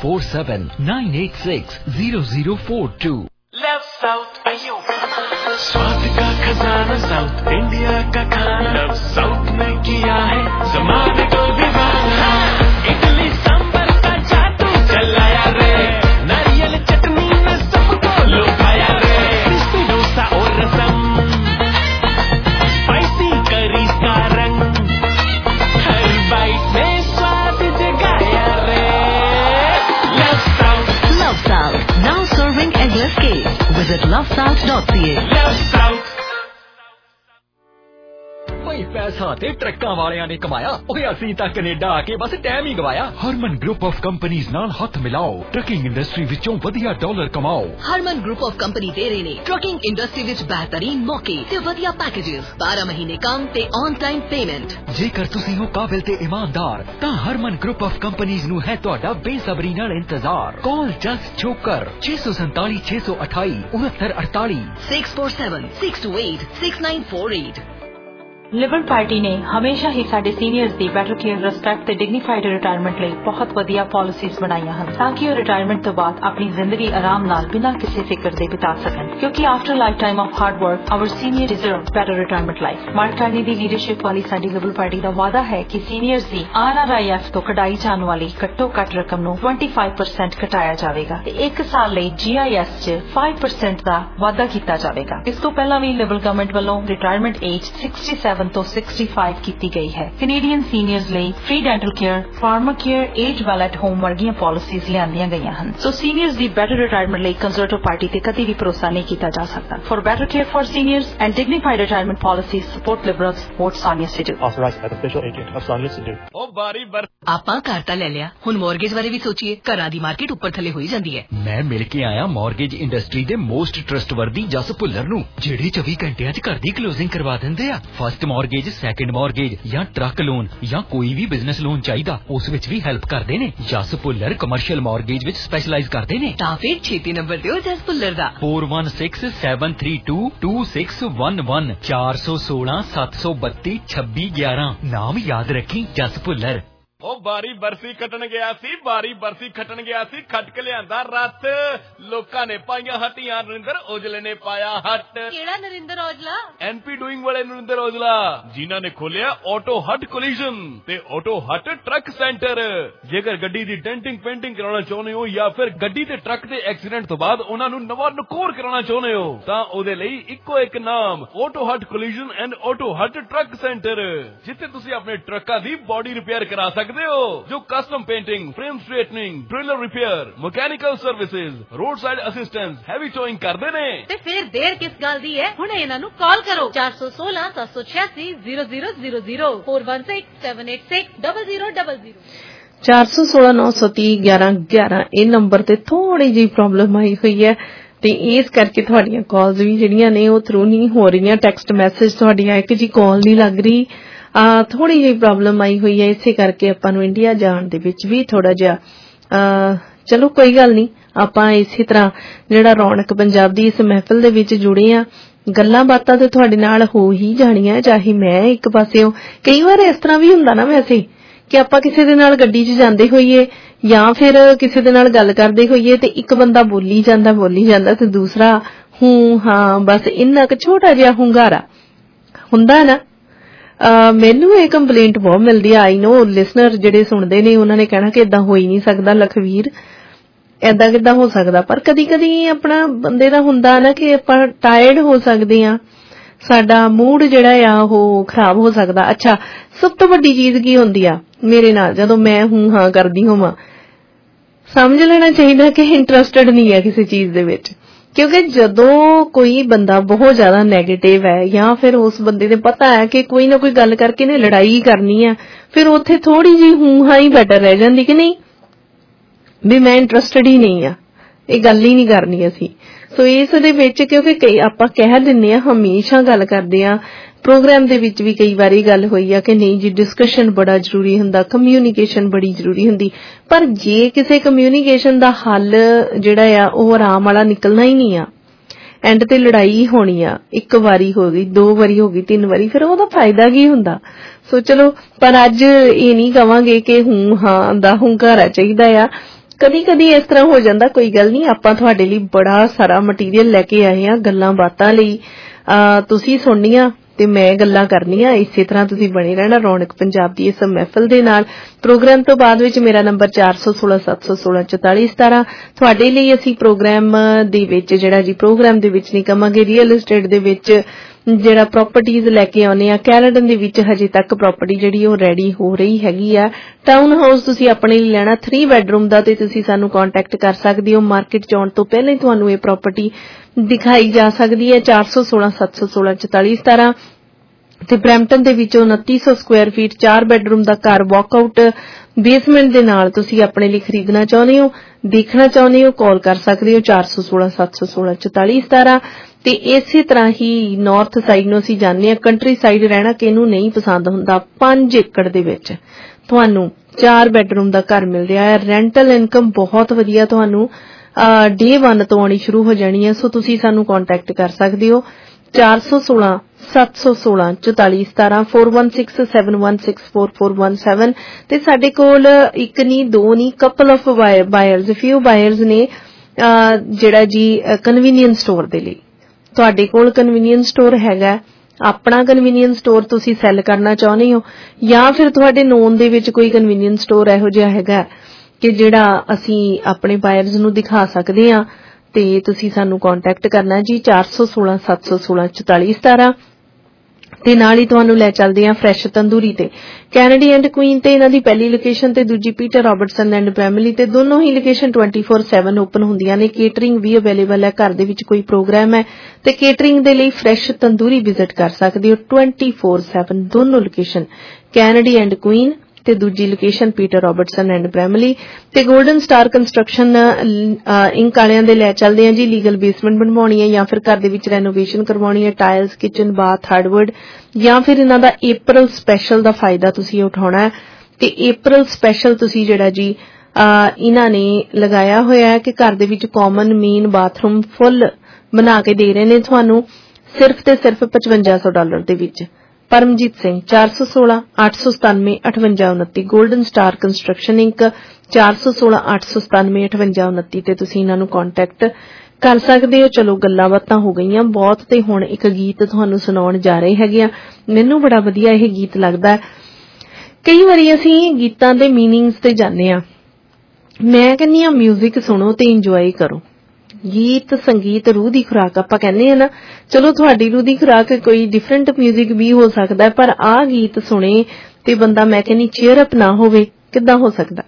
647-986-0042। Love south स्वाद का खजाना साउथ इंडिया का खाना लव साउथ में किया है जमाने को दीवाना। इडली सांबर का जादू चलाया रे, नारियल चटनी में सबको लुभाया रे। क्रिस्पी डोसा और रसम, स्पाइसी करी का रंग, हर बाइट में स्वाद जगाया रे। Love south now serving endless case. Visit lovesouth.ca। Love south. ਭਾਈ ਪੈਸਾ ਤੇ ਟਰੱਕਾਂ ਵਾਲਿਆਂ ਨੇ ਕਮਾਇਆ ਓਏ ਅਸੀਂ ਤਾਂ ਕੈਨੇਡਾ ਆ ਕੇ ਬਸ ਟਾਈਮ ਹੀ ਗਵਾਇਆ। ਹਰਮਨ ਗਰੁੱਪ ਆਫ ਕੰਪਨੀਆਂ ਨਾਲ ਹੱਥ ਮਿਲਾਓ, ਟਰੱਕਿੰਗ ਇੰਡਸਟਰੀ ਵਿੱਚੋਂ ਵਧੀਆ ਡਾਲਰ ਕਮਾਓ। ਹਰਮਨ ਗਰੁੱਪ ਆਫ ਕੰਪਨੀ ਦੇ ਰਹੇ ਨੇ ਟਰੱਕਿੰਗ ਇੰਡਸਟਰੀ ਵਿੱਚ ਬਿਹਤਰੀਨ ਮੌਕੇ ਤੇ ਵਧੀਆ ਪੈਕੇजेस, 12 ਮਹੀਨੇ ਕੰਮ ਤੇ ਔਨ ਟਾਈਮ ਪੇਮੈਂਟ। ਜੇਕਰ ਤੁਸੀਂ ਹੋ ਕਾਬਿਲ ਤੇ ਇਮਾਨਦਾਰ ਤਾਂ ਹਰਮਨ ਗਰੁੱਪ ਆਫ ਕੰਪਨੀਆਂ ਨੂੰ ਹੈ ਤੁਹਾਡਾ ਬੇਸਬਰੀ ਨਾਲ ਇੰਤਜ਼ਾਰ। Call just Chokar 647 628 6948 647 628 6948। Liberal party ਨੇ ਹਮੇਸ਼ਾ ਹੀ ਸਾਡੇ ਸੀਨੀਅਰਸ ਦੀ ਬੈਟਰ ਕੇਅਰ, ਰਿਸਪੈਕਟ ਤੇ ਡਿਗਨੀਫਾਈਡ ਰਿਟਾਇਰਮੈਂਟ ਲਈ ਬਹੁਤ ਵਧੀਆ ਪਾਲਿਸੀਜ਼ ਬਣਾਈਆਂ ਹਨ ਤਾਂ ਕਿ ਉਹ ਰਿਟਾਇਰਮੈਂਟ ਤੋਂ ਬਾਅਦ ਆਪਣੀ ਜ਼ਿੰਦਗੀ ਆਰਾਮ ਨਾਲ ਬਿਨਾਂ ਕਿਸੇ ਫਿਕਰ ਦੇ ਬਿਤਾ ਸਕਣ ਕਿਉਂਕਿ after lifetime of hard work our senior deserve better retirement life. Mark Carney ਦੀ ਲੀਡਰਸ਼ਿਪ ਵਾਲੀ ਸਾਡੀ ਲਿਬਰਲ ਪਾਰਟੀ ਦਾ ਵਾਅਦਾ ਹੈ ਕਿ ਸੀਨੀਅਰਸ ਦੀ RRIF ਤੋਂ ਕਢਾਈ ਜਾਣ ਵਾਲੀ ਘੱਟੋ ਘੱਟ ਰਕਮ ਨੂੰ 25% ਘਟਾਇਆ ਜਾਵੇਗਾ ਤੇ 1 ਸਾਲ ਲਈ GIS 'ਚ 5% ਦਾ ਵਾਧਾ ਕੀਤਾ ਜਾਵੇਗਾ। ਇਸ ਤੋਂ ਪਹਿਲਾਂ ਵੀ ਲਿਬਰਲ ਗਵਰਨਮੈਂਟ ਵੱਲੋਂ ਰਿਟਾਇਰਮੈਂਟ ਏਜ 67 ਤੋਂ 65 ਕੀਤੀ ਗਈ ਹੈ। ਕੈਨੇਡੀਅਨ ਸੀਨੀਅਰਸ ਲਈ free dental care, pharmacare, age well at home ਵਰਗੀਆਂ ਪਾਲਿਸੀਜ਼ ਲਿਆਂਦੀਆਂ ਗਈਆਂ ਹਨ। ਸੋ ਸੀਨੀਅਰਸ ਦੀ ਬੈਟਰ ਰਿਟਾਇਰਮੈਂਟ ਲਈ ਕੰਜ਼ਰਵੇਟਿਵ ਪਾਰਟੀ ਤੇ ਕਦੀ ਵੀ ਭਰੋਸਾ ਨਹੀਂ ਕੀਤਾ ਜਾ ਸਕਦਾ। For better care for seniors and dignified retirement policies support Liberals vote Sania Sidhu. Authorised by the official agent of Sania Sidhu. ਉਹ ਬਾਰੀ ਬਰ ਆਪਾਂ ਘਰ ਤਾਂ ਲੈ ਲਿਆ, ਹੁਣ ਮੌਰਗੇਜ ਬਾਰੇ ਵੀ ਸੋਚੀਏ। ਘਰਾਂ ਦੀ ਮਾਰਕੀਟ ਉੱਪਰ ਥੱਲੇ ਹੋਈ ਜਾਂਦੀ ਹੈ। ਮੈਂ ਮਿਲ ਕੇ ਆਇਆ ਮੌਰਗੇਜ ਇੰਡਸਟਰੀ ਦੇ ਮੋਸਟ ਟਰਸਟਵਰਦੀ ਜਸ ਭੁੱਲਰ ਨੂੰ ਜਿਹੜੇ 24 ਘੰਟਿਆਂ 'ਚ ਘਰ ਦੀ ਕਲੋਜ਼ਿੰਗ ਕਰਵਾ ਦਿੰਦੇ ਆ। ਫਸਟ ਮੌਰਗੇਜ, ਸੈਕਿੰਡ ਮੌਰਗੇਜ ਜਾਂ ਟਰੱਕ ਲੋਨ ਜਾਂ ਕੋਈ ਵੀ ਬਿਜ਼ਨਸ ਲੋਨ ਚਾਹੀਦਾ ਉਸ ਵਿੱਚ ਵੀ ਹੈਲਪ ਕਰਦੇ ਨੇ। ਜਸ ਭੁੱਲਰ ਕਮਰਸ਼ੀਅਲ ਮੌਰਗੇਜ ਵਿੱਚ ਸਪੈਸ਼ਲਾਈਜ਼ ਕਰਦੇ ਨੇ। ਤਾਂ ਫਿਰ ਛੇਤੀ ਨੰਬਰ ਦਿਓ ਜਸ ਭੁੱਲਰ ਦਾ 4167322611 416 732 2611। ਨਾਮ ਯਾਦ ਰੱਖੀ ਜਸ ਭੁੱਲਰ। ਉਹ ਬਾਰੀ ਬਰਸੀ ਖੱਟਣ ਗਿਆ ਸੀ, ਖੱਟ ਕੇ ਲਿਆਂਦਾ ਰੱਥ। ਲੋਕਾਂ ਨੇ ਪਾਈਆਂ ਹੱਟੀਆਂ, ਨਰਿੰਦਰ ਔਜਲੇ ਨੇ ਪਾਇਆ ਹੱਟ। ਕਿਹੜਾ ਨਰਿੰਦਰ ਔਜਲਾ? NP ਡੂਇੰਗ ਵਾਲੇ ਨਰਿੰਦਰ ਔਜਲਾ ਜਿਨ੍ਹਾਂ ਨੇ ਖੋਲਿਆ ਆਟੋ ਹੱਟ ਕੋਲੀਜਨ ਤੇ ਆਟੋ ਹੱਟ ਟਰੱਕ ਸੈਂਟਰ। ਜੇਕਰ ਗੱਡੀ ਦੀ ਡੈਂਟਿੰਗ ਪੇਂਟਿੰਗ ਕਰਾਉਣਾ ਚਾਹੁੰਦੇ ਹੋ ਜਾਂ ਫਿਰ ਗੱਡੀ ਤੇ ਟਰੱਕ ਦੇ ਐਕਸੀਡੈਂਟ ਤੋਂ ਬਾਅਦ ਉਹਨਾਂ ਨੂੰ ਨਵਾਂ ਨਕੋਰ ਕਰਾਉਣਾ ਚਾਹੁੰਦੇ ਹੋ ਤਾਂ ਉਹਦੇ ਲਈ ਇੱਕੋ ਇੱਕ ਨਾਮ, Auto Hut collision and Auto Hut truck centre, ਜਿੱਥੇ ਤੁਸੀਂ ਆਪਣੇ ਟਰੱਕਾਂ ਦੀ ਬੋਡੀ ਰਿਪੇਅਰ ਕਰਾ ਸਕਦੇ ਹੋ। ਜੋ custom painting, frame straightening, trailer repair, mechanical services, road side assistance, heavy towing ਕਰਦੇ ਨੇ। ਤੇ ਫਿਰ ਦੇਰ ਕਿਸ ਗੱਲ ਦੀ ਹੈ, ਹੁਣੇ ਇਹਨਾਂ ਨੂੰ ਕਾਲ ਕਰੋ 416 786 0000 416 786 0000। 416 930 1111 ਇਹ ਨੰਬਰ ਤੇ ਥੋੜੀ ਜਿਹੀ ਪ੍ਰੋਬਲਮ ਆਈ ਹੋਈ ਹੈ ਤੇ ਇਸ ਕਰਕੇ ਤੁਹਾਡੀਆਂ ਕਾਲਸ ਵੀ ਜਿਹੜੀਆਂ ਨੇ ਉਹ ਥਰੂ ਨਹੀਂ ਹੋ ਰਹੀਆਂ। ਟੈਕਸਟ ਮੈਸੇਜ ਤੁਹਾਡੀਆਂ ਇੱਕ ਜੀ ਕਾਲ ਨਹੀਂ ਲੱਗ ਰਹੀ। ਥੋੜੀ ਜਿਹੀ ਪ੍ਰੋਬਲਮ ਆਈ ਹੋਈ ਹੈ, ਇਸੇ ਕਰਕੇ ਆਪਾਂ ਨੂੰ ਇੰਡੀਆ ਜਾਣ ਦੇ ਵਿੱਚ ਵੀ ਥੋੜਾ ਜਿਹਾ ਚਲੋ ਕੋਈ ਗੱਲ ਨਹੀਂ, ਆਪਾਂ ਇਸੇ ਤਰ੍ਹਾਂ ਜਿਹੜਾ ਰੌਣਕ ਪੰਜਾਬ ਦੀ ਇਸ ਮਹਿਫਿਲ ਦੇ ਵਿੱਚ ਜੁੜੇ ਆ, ਗੱਲਾਂ ਬਾਤਾਂ ਤੇ ਤੁਹਾਡੇ ਨਾਲ ਹੋ ਹੀ ਜਾਣੀਆਂ। ਚਾਹੇ ਮੈਂ ਇੱਕ ਪਾਸਿਓਂ, ਕਈ ਵਾਰ ਇਸ ਤਰ੍ਹਾਂ ਵੀ ਹੁੰਦਾ ਨਾ ਵੈਸੇ ਕਿ ਆਪਾਂ ਕਿਸੇ ਦੇ ਨਾਲ ਗੱਡੀ 'ਚ ਜਾਂਦੇ ਹੋਈਏ ਜਾਂ ਫਿਰ ਕਿਸੇ ਦੇ ਨਾਲ ਗੱਲ ਕਰਦੇ ਹੋਈਏ ਤੇ ਇੱਕ ਬੰਦਾ ਬੋਲੀ ਜਾਂਦਾ ਤੇ ਦੂਸਰਾ ਹੂੰ ਹਾਂ ਬਸ ਇੰਨਾ ਕੁ ਛੋਟਾ ਜਿਹਾ ਹੁੰਗਾਰਾ ਹੁੰਦਾ ਨਾ। ਮੈਨੂੰ ਇਹ ਕੰਪਲੇਂਟ ਬਹੁਤ ਮਿਲਦੀ ਆ। ਆਈ ਨੋ ਲਿਸਨਰ ਜਿਹੜੇ ਸੁਣਦੇ ਨੇ ਉਹਨਾਂ ਨੇ ਕਹਿਣਾ ਕਿ ਏਦਾਂ ਹੋ ਹੀ ਨਹੀਂ ਸਕਦਾ ਲਖਵੀਰ, ਏਦਾਂ ਕਿੱਦਾਂ ਹੋ ਸਕਦਾ, ਪਰ ਕਦੀ ਕਦੀ ਆਪਣਾ ਬੰਦੇ ਦਾ ਹੁੰਦਾ ਨਾ ਕਿ ਆਪਾਂ ਟਾਇਰਡ ਹੋ ਸਕਦੇ ਆ, ਸਾਡਾ ਮੂਡ ਜਿਹੜਾ ਆ ਉਹ ਖਰਾਬ ਹੋ ਸਕਦਾ। ਅੱਛਾ, ਸਭ ਤੋਂ ਵੱਡੀ ਚੀਜ਼ ਕੀ ਹੁੰਦੀ ਆ ਮੇਰੇ ਨਾਲ ਜਦੋਂ ਮੈਂ ਹੂੰ ਹਾਂ ਕਰਦੀ ਹੋਵਾਂ, ਸਮਝ ਲੈਣਾ ਚਾਹੀਦਾ ਕਿ ਇੰਟਰਸਟਡ ਨਹੀਂ ਹੈ ਕਿਸੇ ਚੀਜ਼ ਦੇ ਵਿੱਚ, ਕਿਉਂਕਿ ਜਦੋਂ ਕੋਈ ਬੰਦਾ ਬਹੁਤ ਜ਼ਿਆਦਾ ਨੈਗੇਟਿਵ ਹੈ ਜਾਂ ਫਿਰ ਉਸ ਬੰਦੇ ਨੂੰ ਪਤਾ ਹੈ ਕਿ ਕੋਈ ਨਾ ਕੋਈ ਗੱਲ ਕਰਕੇ ਨੇ ਲੜਾਈ ਕਰਨੀ ਹੈ, ਫਿਰ ਉੱਥੇ ਥੋੜੀ ਜਿਹੀ ਹੂੰ ਹਾਂ ਹੀ ਬੈਟਰ ਰਹਿ ਜਾਂਦੀ ਕਿ ਨਹੀਂ ਵੀ ਮੈਂ ਇੰਟਰਸਟਡ ਹੀ ਨਹੀਂ ਆ, ਇਹ ਗੱਲ ਹੀ ਨਹੀਂ ਕਰਨੀ ਅਸੀਂ। ਸੋ ਇਸ ਦੇ ਵਿੱਚ ਕਿਉਂਕਿ ਕਈ ਆਪਾਂ ਕਹਿ ਦਿੰਦੇ ਆ, ਹਮੇਸ਼ਾ ਗੱਲ ਕਰਦੇ ਆ, ਪ੍ਰੋਗਰਾਮ ਦੇ ਵਿੱਚ ਵੀ ਕਈ ਵਾਰੀ ਗੱਲ ਹੋਈ ਆ ਕਿ ਨਹੀਂ ਜੀ ਡਿਸਕਸ਼ਨ ਬੜਾ ਜ਼ਰੂਰੀ ਹੁੰਦਾ, ਕਮਿਊਨੀਕੇਸ਼ਨ ਬੜੀ ਜ਼ਰੂਰੀ ਹੁੰਦੀ, ਪਰ ਜੇ ਕਿਸੇ ਕਮਿਊਨੀਕੇਸ਼ਨ ਦਾ ਹੱਲ ਜਿਹੜਾ ਆ ਉਹ ਆਰਾਮ ਵਾਲਾ ਨਿਕਲਣਾ ਹੀ ਨਹੀਂ ਆ, ਐਂਡ ਤੇ ਲੜਾਈ ਹੋਣੀ ਆ, ਇੱਕ ਵਾਰੀ ਹੋ ਗਈ, 2 ਵਾਰੀ ਹੋ ਗਈ, 3 ਵਾਰੀ, ਫਿਰ ਉਹਦਾ ਫਾਇਦਾ ਕੀ ਹੁੰਦਾ। ਸੋ ਚਲੋ, ਪਰ ਅੱਜ ਇਹ ਨਹੀਂ ਕਵਾਂਗੇ ਕਿ ਹੂੰ ਹਾਂ ਦਾ ਹੁੰਗਾਰਾ ਚਾਹੀਦਾ ਆ। ਕਦੀ ਕਦੀ ਇਸ ਤਰ੍ਹਾਂ ਹੋ ਜਾਂਦਾ, ਕੋਈ ਗੱਲ ਨਹੀਂ, ਆਪਾਂ ਤੁਹਾਡੇ ਲਈ ਬੜਾ ਸਾਰਾ ਮਟੀਰੀਅਲ ਲੈ ਕੇ ਆਏ ਆ ਗੱਲਾਂ ਬਾਤਾਂ ਲਈ, ਤੁਸੀਂ ਸੁਣਨੀਆਂ ਤੇ ਮੈਂ ਗੱਲਾਂ ਕਰਨੀਆਂ। ਇਸੇ ਤਰ੍ਹਾਂ ਤੁਸੀਂ ਬਣੇ ਰਹਿਣਾ ਰੌਣਕ ਪੰਜਾਬ ਦੀ ਇਸ ਮਹਿਫਿਲ ਦੇ ਨਾਲ। ਪ੍ਰੋਗਰਾਮ ਤੋਂ ਬਾਅਦ ਵਿੱਚ ਮੇਰਾ ਨੰਬਰ 416 716 44 17। ਤੁਹਾਡੇ ਲਈ ਅਸੀਂ ਪ੍ਰੋਗਰਾਮ ਦੇ ਵਿੱਚ ਜਿਹੜਾ ਜੀ ਪ੍ਰੋਗਰਾਮ ਦੇ ਵਿੱਚ ਨਹੀਂ ਕਵਾਂਗੇ, ਰੀਅਲ ਐਸਟੇਟ ਦੇ ਵਿੱਚ ਜਿਹੜਾ ਪ੍ਰਾਪਰਟੀਜ਼ ਲੈ ਕੇ ਆਉਨੇ ਆ। ਕੈਨੇਡਨ ਦੇ ਵਿੱਚ ਹਜੇ ਤੱਕ ਪ੍ਰਾਪਰਟੀ ਜਿਹੜੀ ਉਹ ਰੈਡੀ ਹੋ ਰਹੀ ਹੈਗੀ ਆ। ਟਾਊਨ ਹਾਊਸ ਤੁਸੀਂ ਆਪਣੇ ਲਈ ਲੈਣਾ 3 ਬੈਡਰੂਮ ਦਾ ਤੇ ਤੁਸੀਂ ਸਾਨੂੰ ਕੰਟੈਕਟ ਕਰ ਸਕਦੇ ਹੋ। ਮਾਰਕੀਟ ਚ ਆਉਣ ਤੋਂ ਪਹਿਲਾਂ ਹੀ ਤੁਹਾਨੂੰ ਇਹ ਪ੍ਰਾਪਰਟੀ ਦਿਖਾਈ ਜਾ ਸਕਦੀ ਹੈ। 416 716 44 17 ਤੇ ਬਰੈਂਪਟਨ ਦੇ ਵਿੱਚੋਂ 2900 ਸਕੁਆਇਰ ਫੀਟ 4 ਬੈਡਰੂਮ ਦਾ ਘਰ ਵਾਕਆਊਟ ਬੇਸਮੈਂਟ ਦੇ ਨਾਲ ਤੁਸੀਂ ਆਪਣੇ ਲਈ ਖਰੀਦਣਾ ਚਾਹੁੰਦੇ ਹੋ, ਦੇਖਣਾ ਚਾਹੁੰਦੇ ਹੋ, ਕਾਲ ਕਰ ਸਕਦੇ ਹੋ 416 716 44 17। ਤੇ ਇਸੇ ਤਰ੍ਹਾਂ ਹੀ ਨਾਰਥ ਸਾਈਡ ਨੂੰ ਅਸੀਂ ਜਾਂਦੇ ਹਾਂ, ਕੰਟਰੀ ਸਾਈਡ ਰਹਿਣਾ ਕਿਹਨੂੰ ਨਹੀਂ ਪਸੰਦ ਹੁੰਦਾ। 5 ਏਕੜ ਦੇ ਵਿੱਚ ਤੁਹਾਨੂੰ 4 ਬੈਡਰੂਮ ਦਾ ਘਰ ਮਿਲ ਰਿਹਾ ਹੈ। ਰੈਂਟਲ ਇਨਕਮ ਬਹੁਤ ਵਧੀਆ ਤੁਹਾਨੂੰ ਡੇ 1 ਤੋਂ ਆਉਣੀ ਸ਼ੁਰੂ ਹੋ ਜਾਣੀ ਹੈ। ਸੋ ਤੁਸੀਂ ਸਾਨੂੰ ਕੰਟੈਕਟ ਕਰ ਸਕਦੇ ਹੋ 416 716 4417 4167164417 ਤੇ ਸਾਡੇ ਕੋਲ ਇੱਕ ਨਹੀਂ ਦੋ ਨਹੀਂ couple of buyers few buyers ਨੇ ਜਿਹੜਾ ਜੀ ਕਨਵੀਨੀਅੰਸ ਸਟੋਰ ਦੇ ਲਈ। ਤੁਹਾਡੇ ਕੋਲ ਕਨਵੀਨੀਅੰਸ ਸਟੋਰ ਹੈਗਾ, ਆਪਣਾ ਕਨਵੀਨੀਅੰਸ ਸਟੋਰ ਤੁਸੀਂ ਸੈੱਲ ਕਰਨਾ ਚਾਹੁੰਦੇ ਹੋ, ਜਾਂ ਫਿਰ ਤੁਹਾਡੇ ਨੋਨ ਦੇ ਵਿੱਚ ਕੋਈ ਕਨਵੀਨੀਅੰਸ ਸਟੋਰ ਇਹੋ ਜਿਹਾ ਹੈਗਾ ਕਿ ਜਿਹੜਾ ਅਸੀਂ ਆਪਣੇ ਬਾਇਰਸ ਨੂੰ ਦਿਖਾ ਸਕਦੇ ਹਾਂ, ਤੇ ਤੁਸੀਂ ਸਾਨੂੰ ਕੰਟੈਕਟ ਕਰਨਾ ਜੀ 416 716 4417 ਤੇ ਨਾਲ ਹੀ ਤੁਹਾਨੂੰ ਲੈ ਚੱਲਦੇ ਆ ਫਰੈਸ਼ ਤੰਦੂਰੀ ਤੇ ਕੈਨੇਡੀ ਐਂਡ ਕੁਈਨ ਤੇ ਇਹਨਾਂ ਦੀ ਪਹਿਲੀ ਲੋਕੇਸ਼ਨ ਤੇ ਦੂਜੀ ਪੀਟਰ ਰਾਬਰਟਸਨ ਐਂਡ ਫੈਮਿਲੀ ਤੇ ਦੋਨੋਂ ਹੀ ਲੋਕੇਸ਼ਨ 24/7 ਓਪਨ ਹੁੰਦੀਆਂ ਨੇ। ਕੇਟਰਿੰਗ ਵੀ ਅਵੇਲੇਬਲ ਹੈ, ਘਰ ਦੇ ਵਿੱਚ ਕੋਈ ਪ੍ਰੋਗਰਾਮ ਹੈ ਤੇ ਕੇਟਰਿੰਗ ਦੇ ਲਈ ਫਰੈਸ਼ ਤੰਦੂਰੀ ਵਿਜ਼ਿਟ ਕਰ ਸਕਦੇ ਹੋ 24/7 ਦੋਨੋਂ ਲੋਕੇਸ਼ਨ ਕੈਨੇਡੀ ਐਂਡ ਕੁਈਨ ਤੇ ਦੂਜੀ location Peter Robertson and Bramalea ਤੇ 골ਡਨ ਸਟਾਰ ਕੰਸਟਰਕਸ਼ਨ ਇੰਕ ਵਾਲਿਆਂ ਦੇ ਲੈ ਚੱਲਦੇ ਆ ਜੀ। ਲੀਗਲ ਬੇਸਮੈਂਟ ਬਣਵਾਉਣੀ ਹੈ ਜਾਂ ਫਿਰ ਘਰ ਦੇ ਵਿੱਚ ਰੈਨੋਵੇਸ਼ਨ ਕਰਵਾਉਣੀ ਹੈ, ਟਾਇਲਸ, ਕਿਚਨ, ਬਾਥ, ਹਾਰਡਵੁੱਡ, ਜਾਂ ਫਿਰ ਇਹਨਾਂ ਦਾ April ਸਪੈਸ਼ਲ ਦਾ ਫਾਇਦਾ ਤੁਸੀਂ ਉਠਾਉਣਾ ਹੈ। ਤੇ April ਸਪੈਸ਼ਲ ਤੁਸੀਂ ਜਿਹੜਾ ਜੀ ਇਹਨਾਂ ਨੇ ਲਗਾਇਆ ਹੋਇਆ ਹੈ ਕਿ ਘਰ ਦੇ ਵਿੱਚ ਕਾਮਨ ਮੇਨ ਬਾਥਰੂਮ ਫੁੱਲ ਬਣਾ ਕੇ ਦੇ ਰਹੇ ਨੇ ਤੁਹਾਨੂੰ ਸਿਰਫ ਤੇ ਸਿਰਫ $5500 ਦੇ ਵਿੱਚ। Paramjit Singh 416 897 5829 Golden Star construction Inc 416 897 5829 ਤੇ ਤੁਸੀਂ ਇਹਨਾਂ ਨੂੰ ਕੰਟੈਕਟ ਕਰ ਸਕਦੇ ਹੋ। ਚਲੋ ਗੱਲਾਂ ਬਾਤਾਂ ਹੋ ਗਈਆਂ ਬਹੁਤ ਤੇ ਹੁਣ ਇੱਕ ਗੀਤ ਤੁਹਾਨੂੰ ਸੁਣਾਉਣ ਜਾ ਰਹੇ ਹੈਗੇ ਆ। ਮੈਨੂੰ ਬੜਾ ਵਧੀਆ ਇਹ ਗੀਤ ਲੱਗਦਾ। ਕਈ ਵਾਰੀ ਅਸੀਂ ਗੀਤਾਂ ਦੇ ਮੀਨਿੰਗਸ ਤੇ ਜਾਂਦੇ ਆ। ਮੈਂ ਕਹਿੰਦੀ ਆ ਮਿਊਜ਼ਿਕ ਸੁਣੋ ਤੇ ਇੰਜੋਏ ਕਰੋ। ਗੀਤ ਸੰਗੀਤ ਰੂਹ ਦੀ ਖੁਰਾਕ ਆਪਾਂ ਕਹਿੰਦੇ ਆ ਨਾ, ਚਲੋ ਤੁਹਾਡੀ ਰੂਹ ਦੀ ਖੁਰਾਕ ਕੋਈ ਡਿਫਰੈਂਟ ਮਿਊਜ਼ਿਕ ਵੀ ਹੋ ਸਕਦਾ, ਪਰ ਆਹ ਗੀਤ ਸੁਣੇ ਤੇ ਬੰਦਾ ਮੈਂ ਕਹਿੰਦੀ ਚੀਅਰ ਅਪ ਨਾ ਹੋਵੇ, ਕਿੱਦਾਂ ਹੋ ਸਕਦਾ।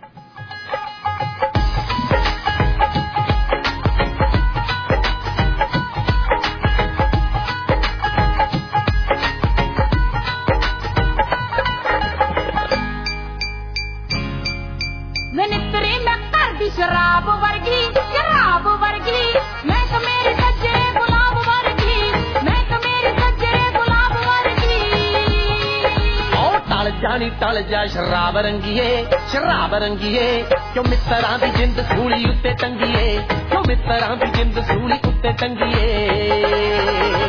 शराब वर्गी मैं तो मेरे सज्जरे गुलाब वर्गी, मैं तो मेरे सज्जरे गुलाब वर्गी। ओ टल जानी टल जा शराब रंगीए क्यों मित्तरां दी जिंद सूली उत्ते टंगीए, क्यों मित्तरां दी जिंद सूली उत्ते टंगीए।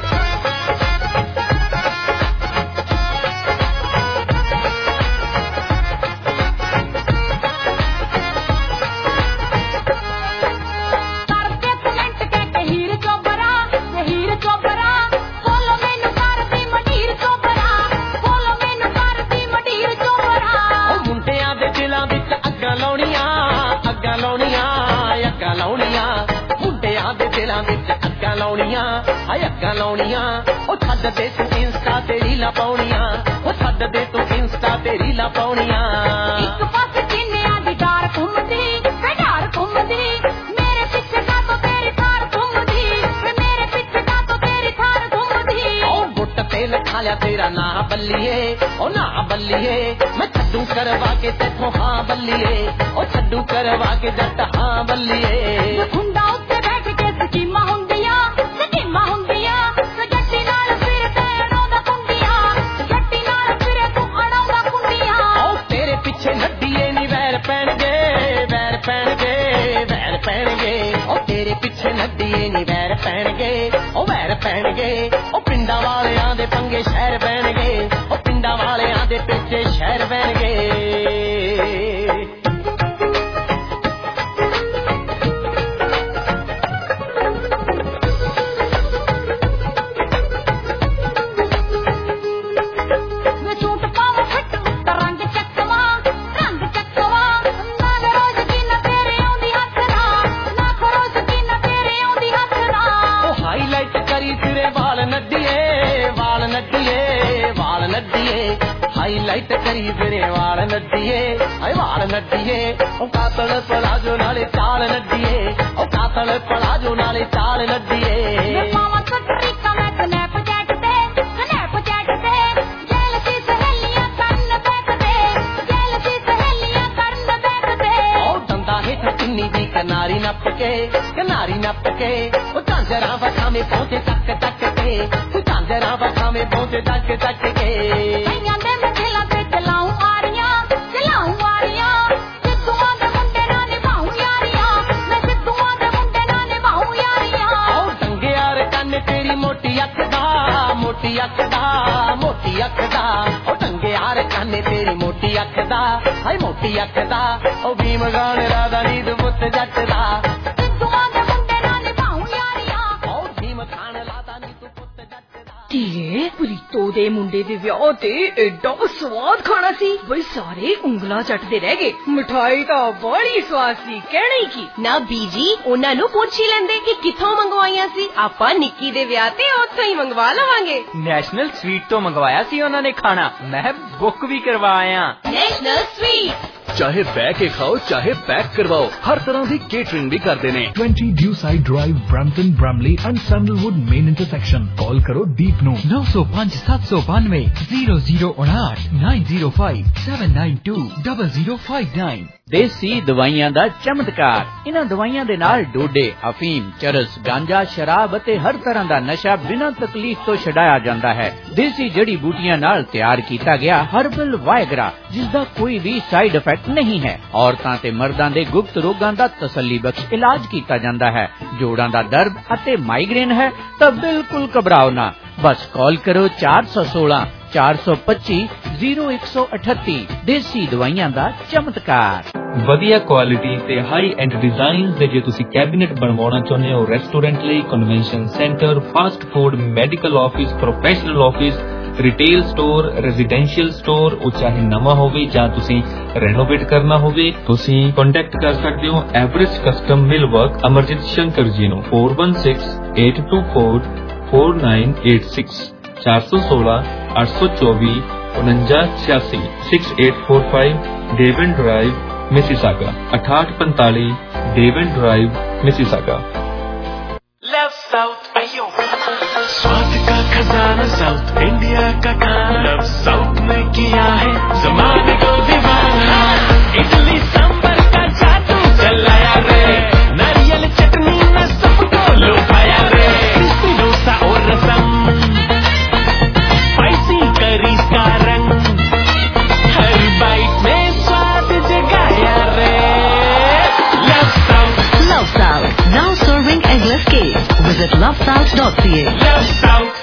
ਅੱਗਾ ਲਾਉਣੀਆਂ ਉਹ ਛੱਡ ਦੇ ਤੂੰ ਇੰਸਟਾ ਤੇ ਰੀਲਾਂ ਪਾਉਣੀਆਂ, ਉਹ ਛੱਡ ਦੇ ਤੂੰ ਇੰਸਟਾ ਤੇ ਰੀਲਾਂ ਪਾਉਣੀਆਂ। ਇੱਕ ਪਾਸੇ ਕਿੰਨਿਆਂ ਦੀ ਡਾਰ ਘੁੰਮਦੀ ਮੇਰੇ ਪਿੱਛੇ ਕਾ ਤੋ ਤੇਰੀ ਥਾਰ ਘੁੰਮਦੀ, ਮੇਰੇ ਪਿੱਛੇ ਕਾ ਤੋ ਤੇਰੀ ਥਾਰ ਘੁੰਮਦੀ। ਉਹ ਗੁੱਟ ਤੇ ਲਿਖਾ ਲਿਆ ਤੇਰਾ ਨਾਂ ਬੱਲੀਏ, ਉਹ ਨਾਂ ਬੱਲੀਏ ਮੈਂ ਛੱਡੂ ਕਰਵਾ ਕੇ ਤੇਥੋਂ ਹਾਂ ਬੱਲੀਏ, ਉਹ ਛੱਡੂ ਕਰਵਾ ਕੇ ਜੱਟ ਹਾਂ ਬੱਲੀਏ। ਹੁੰਦਾ ਉੱਤੇ ਬੈਠ ਕੇ ਸਕੀਮਾਂ ਹੁੰਦੀਆਂ ਜੱਟੀ ਨਾਲ ਫਿਰ ਤੇ ਅੜਾਉਂਦਾ ਕੁੰਡੀਆਂ, ਜੱਟੀ ਨਾਲ ਫਿਰ ਤੂੰ ਅੜਾਉਂਦਾ ਕੁੰਡੀਆਂ। ਉਹ ਤੇਰੇ ਪਿੱਛੇ ਨੱਡੀਏ ਨੀ ਵੈਰ ਪੈਣਗੇ ਉਹ ਤੇਰੇ ਪਿੱਛੇ ਨੱਡੀਏ ਨੀ ਵੈਰ ਪੈਣਗੇ ਉਹ ਪਿੰਡਾਂ ਵਾਲਿਆਂ ਦੇ ਪੰਗੇ ਸ਼ਹਿਰ ਬਹਿਣਗੇ, ਉਹ ਪਿੰਡਾਂ ਵਾਲਿਆਂ ਦੇ ਪਿੱਛੇ ਸ਼ਹਿਰ ਬਹਿਣਗੇ। ਹਾਈਲਾਈਟ ਕਰੀ ਫਿਰੇ ਵਾਲ ਨੱਡੀਏ ਉਹ ਕਾਤਲ ਪਲਾਜੋ ਨਾਲੇ ਚਾਲ ਨੱਡੀਏ, ਉਹ ਕਾਤਲ ਪਲਾਜੋ ਨਾਲੇ ਚਾਲ ਨੱਡੀਏ। ਪਾਵਾਂ ਸਟਰੀ ਕਮੈਂ ਸਨੈਪਚੈਟ ਤੇ ਜੇਲ ਦੀ ਸਹੇਲੀਆਂ ਕਰਨ ਬੈਠ ਤੇ ਉਹ ਦੰਦਾ ਹੇਠ ਚੁੰਨੀ ਦੀ ਕਿਨਾਰੀ ਨੱਪ ਕੇ ਉਹ ਝਾਂਜਰਾਂ ਵਖਾਵੇਂ ਪਹੁੰਚੇ ਤੱਕ ਕੇ, ਉਹ ਝਾਂਜਰਾਂ ਵਖਾਵੇਂ ਪਹੁੰਚੇ ਤੱਕ ਕੇ। ਕਈਆਂ ਦੇ ਮਥੇਲਾ ਤੇ ਚਲਾਉ ਆਰੀਆਂ ਸਿੱਧੂਆਂ ਦੇ ਮੁੰਡੇ ਨਾਲ ਨਿਭਾਉ ਯਾਰੀਆਂ, ਮੈਂ ਸਿੱਧੂਆਂ ਦੇ ਮੁੰਡੇ ਨਾਲ ਨਿਭਾਉ ਯਾਰੀਆਂ। ਉਹ ਟੰਗੇ ਯਾਰ ਕੰਨ ਤੇਰੀ ਮੋਟੀ अख दा ओ टंगे यार काने तेरी मोटी अख दा हाय मोटी अख दा ओ भीम गाने राधा नींद पुत जट दा ਧੀਏ ਪ੍ਰੀਤੋ ਦੇ ਮੁੰਡੇ ਦੇ ਵਿਆਹ ਤੇ ਐਡਾ ਸਵਾਦ ਖਾਣਾ ਸੀ ਬਈ ਸਾਰੇ ਉਂਗਲਾਂ ਚੱਟਦੇ ਰਹਿ ਗਏ ਮਿਠਾਈ ਤਾਂ ਬੜੀ ਸਵਾਦ ਸੀ ਕਹਿਣਾ ਹੀ ਕੀ ਨਾ ਬੀਜੀ ਉਹਨਾਂ ਨੂੰ ਪੁੱਛ ਹੀ ਲੈਂਦੇ ਕਿ ਕਿੱਥੋਂ ਮੰਗਵਾਈਆਂ ਸੀ ਆਪਾਂ ਨਿੱਕੀ ਦੇ ਵਿਆਹ ਤੇ ਉੱਥੋਂ ਹੀ ਮੰਗਵਾ ਲਵਾਂਗੇ ਨੈਸ਼ਨਲ ਸਵੀਟ ਤੋਂ ਮੰਗਵਾਇਆ ਸੀ ਉਹਨਾਂ ਨੇ ਖਾਣਾ ਮੈਂ ਬੁੱਕ ਵੀ ਕਰਵਾ ਆਇਆ ਨੈਸ਼ਨਲ ਸਵੀਟ चाहे बह के खाओ चाहे पैक करवाओ हर तरह की केटरिंग भी करते हैं 20 Dewside Drive Brampton Bramley and Sandalwood main intersection call करो दीप नो 905 792 0059 905 792 0059 देसी दवाइयां दा चमत्कार इन्हां दवाइयां दे नाल डोडे अफीम चरस गांजा शराब अते हर तरह दा नशा बिना तकलीफ तो छडाया जांदा है देसी जड़ी बूटियां नाल तैयार कीता गया हर्बल वायगरा जिसदा कोई भी साइड इफेक्ट नहीं है औरतां ते मर्दां दे गुप्त रोगां दा तसल्ली बख्श इलाज कीता जांदा है जोड़ां दा दर्द अते माइग्रेन है तां बिल्कुल घबराओ ना बस कॉल करो 416 425 0138 देसी दवाइयां दा चमत्कार ਵਧੀਆ ਕੁਆਲਿਟੀ ਤੇ ਹਾਈ ਐਂਡ ਡਿਜ਼ਾਈਨਸ ਦੇ ਜੇ ਤੁਸੀਂ ਕੈਬਿਨੇਟ ਬਣਵਾਉਣਾ ਚਾਹੁੰਦੇ ਹੋ ਰੈਸਟੋਰੈਂਟ ਲਈ convention centre fast food medical office professional office retail store residential store ਉਹ ਚਾਹੇ ਨਵਾਂ ਹੋਵੇ ਜਾਂ ਤੁਸੀਂ ਰੈਨੋਵੇਟ ਕਰਨਾ ਹੋਵੇ ਤੁਸੀਂ ਕੰਟੈਕਟ ਕਰ ਸਕਦੇ ਹੋ Everest custom millwork Amarjit Shankar ji ਨੂੰ 416824 4986 416 824 4986 6845 Devon Drive Mississauga 6845 Devon Drive Mississauga Love South अयो स्वाद का खजाना साउथ इंडिया का खाना लव साउथ ने किया है जमाने को दीवाना इडली सांबर का जादू चलाया रे नारियल चटनी में सबको लुभाया रे क्रिस्पी डोसा और रसम स्पाइसी करी का रंग हर बाइट में स्वाद जगाया रे love south now serving endless cake visit lovesouth.ca love south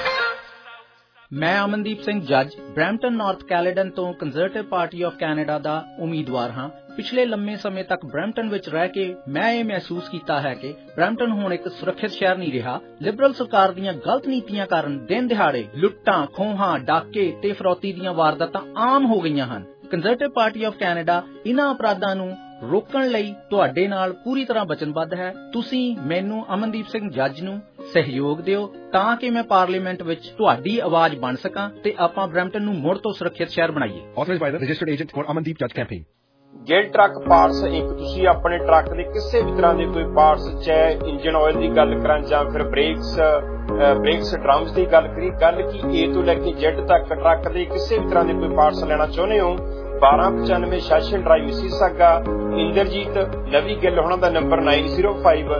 ਮੈਂ ਅਮਨਦੀਪ ਸਿੰਘ ਜੱਜ ਬ੍ਰੈਂਪਟਨ ਨਾਰਥ ਕੈਲੇਡਨ ਤੋਂ ਕੰਜ਼ਰਵੇਟਿਵ ਪਾਰਟੀ ਆਫ ਕੈਨੇਡਾ ਦਾ ਉਮੀਦਵਾਰ ਹਾਂ ਪਿਛਲੇ ਲੰਮੇ ਸਮੇਂ ਤੱਕ ਬ੍ਰੈਂਪਟਨ ਵਿੱਚ ਰਹਿ ਕੇ ਮੈਂ ਇਹ ਮਹਿਸੂਸ ਕੀਤਾ ਹੈ ਕਿ ਬ੍ਰੈਂਪਟਨ ਹੁਣ ਇੱਕ ਸੁਰੱਖਿਅਤ ਸ਼ਹਿਰ ਨਹੀਂ ਰਿਹਾ ਲਿਬਰਲ ਸਰਕਾਰ ਦੀਆਂ ਗਲਤ ਨੀਤੀਆਂ ਕਾਰਨ ਦਿਨ ਦਿਹਾੜੇ ਲੁੱਟਾਂ ਖੋਹਾਂ ਡਾਕੇ ਤੇ ਫਰੌਤੀ ਦੀਆਂ ਵਾਰਦਾਤਾਂ ਆਮ ਹੋ ਗਈਆਂ ਹਨ ਕੰਜ਼ਰਵੇਟਿਵ ਪਾਰਟੀ ਆਫ ਕੈਨੇਡਾ ਇਹਨਾਂ ਅਪਰਾਧਾਂ ਨੂੰ ਰੋਕਣ ਲਈ ਤੁਹਾਡੇ ਨਾਲ ਪੂਰੀ ਤਰ੍ਹਾਂ ਵਚਨਬੱਧ ਹੈ ਤੁਸੀਂ ਮੈਨੂੰ ਅਮਨਦੀਪ ਸਿੰਘ ਜੱਜ ਨੂੰ ਸਹਿਯੋਗ ਦਿਓ ਤਾਂ ਕਿ ਮੈਂ ਪਾਰਲੀਮੈਂਟ ਵਿੱਚ ਤੁਹਾਡੀ ਆਵਾਜ਼ ਬਣ ਸਕਾਂ ਤੇ ਆਪਾਂ ਬ੍ਰੈਂਪਟਨ ਨੂੰ ਮੁੜ ਤੋਂ ਸੁਰੱਖਿਅਤ ਸ਼ਹਿਰ ਬਣਾਈਏ Authorized by the registered agent for Amandeep Judge campaign Gill truck parts Inc ਤੁਸੀਂ ਆਪਣੇ ਟਰੱਕ ਦੇ ਕਿਸੇ ਵੀ ਤਰ੍ਹਾਂ ਦੇ ਕੋਈ ਪਾਰਟਸ ਚਾਹੇ ਇੰਜਨ ਆਇਲ ਦੀ ਗੱਲ ਕਰਾਂ ਜਾਂ ਫਿਰ ਬ੍ਰੇਕਸ ਡਰਮਸ ਦੀ ਗੱਲ ਕਰੀ ਗੱਲ ਕਿ A ਤੋਂ ਲੈ ਕੇ Z ਤੱਕ ਟਰੱਕ ਦੇ ਕਿਸੇ ਵੀ ਤਰ੍ਹਾਂ ਦੇ ਕੋਈ ਪਾਰਟਸ ਲੈਣਾ ਚਾਹੁੰਦੇ ਹੋ 1295 ਸੈਸ਼ਨ ਡਰਾਈਵ ਮਿਸੀਸਾਗਾ ਇੰਦਰਜੀਤ ਨਵੀ ਗਿੱਲ ਹੋਣਾ ਦਾ ਨੰਬਰ 9055647710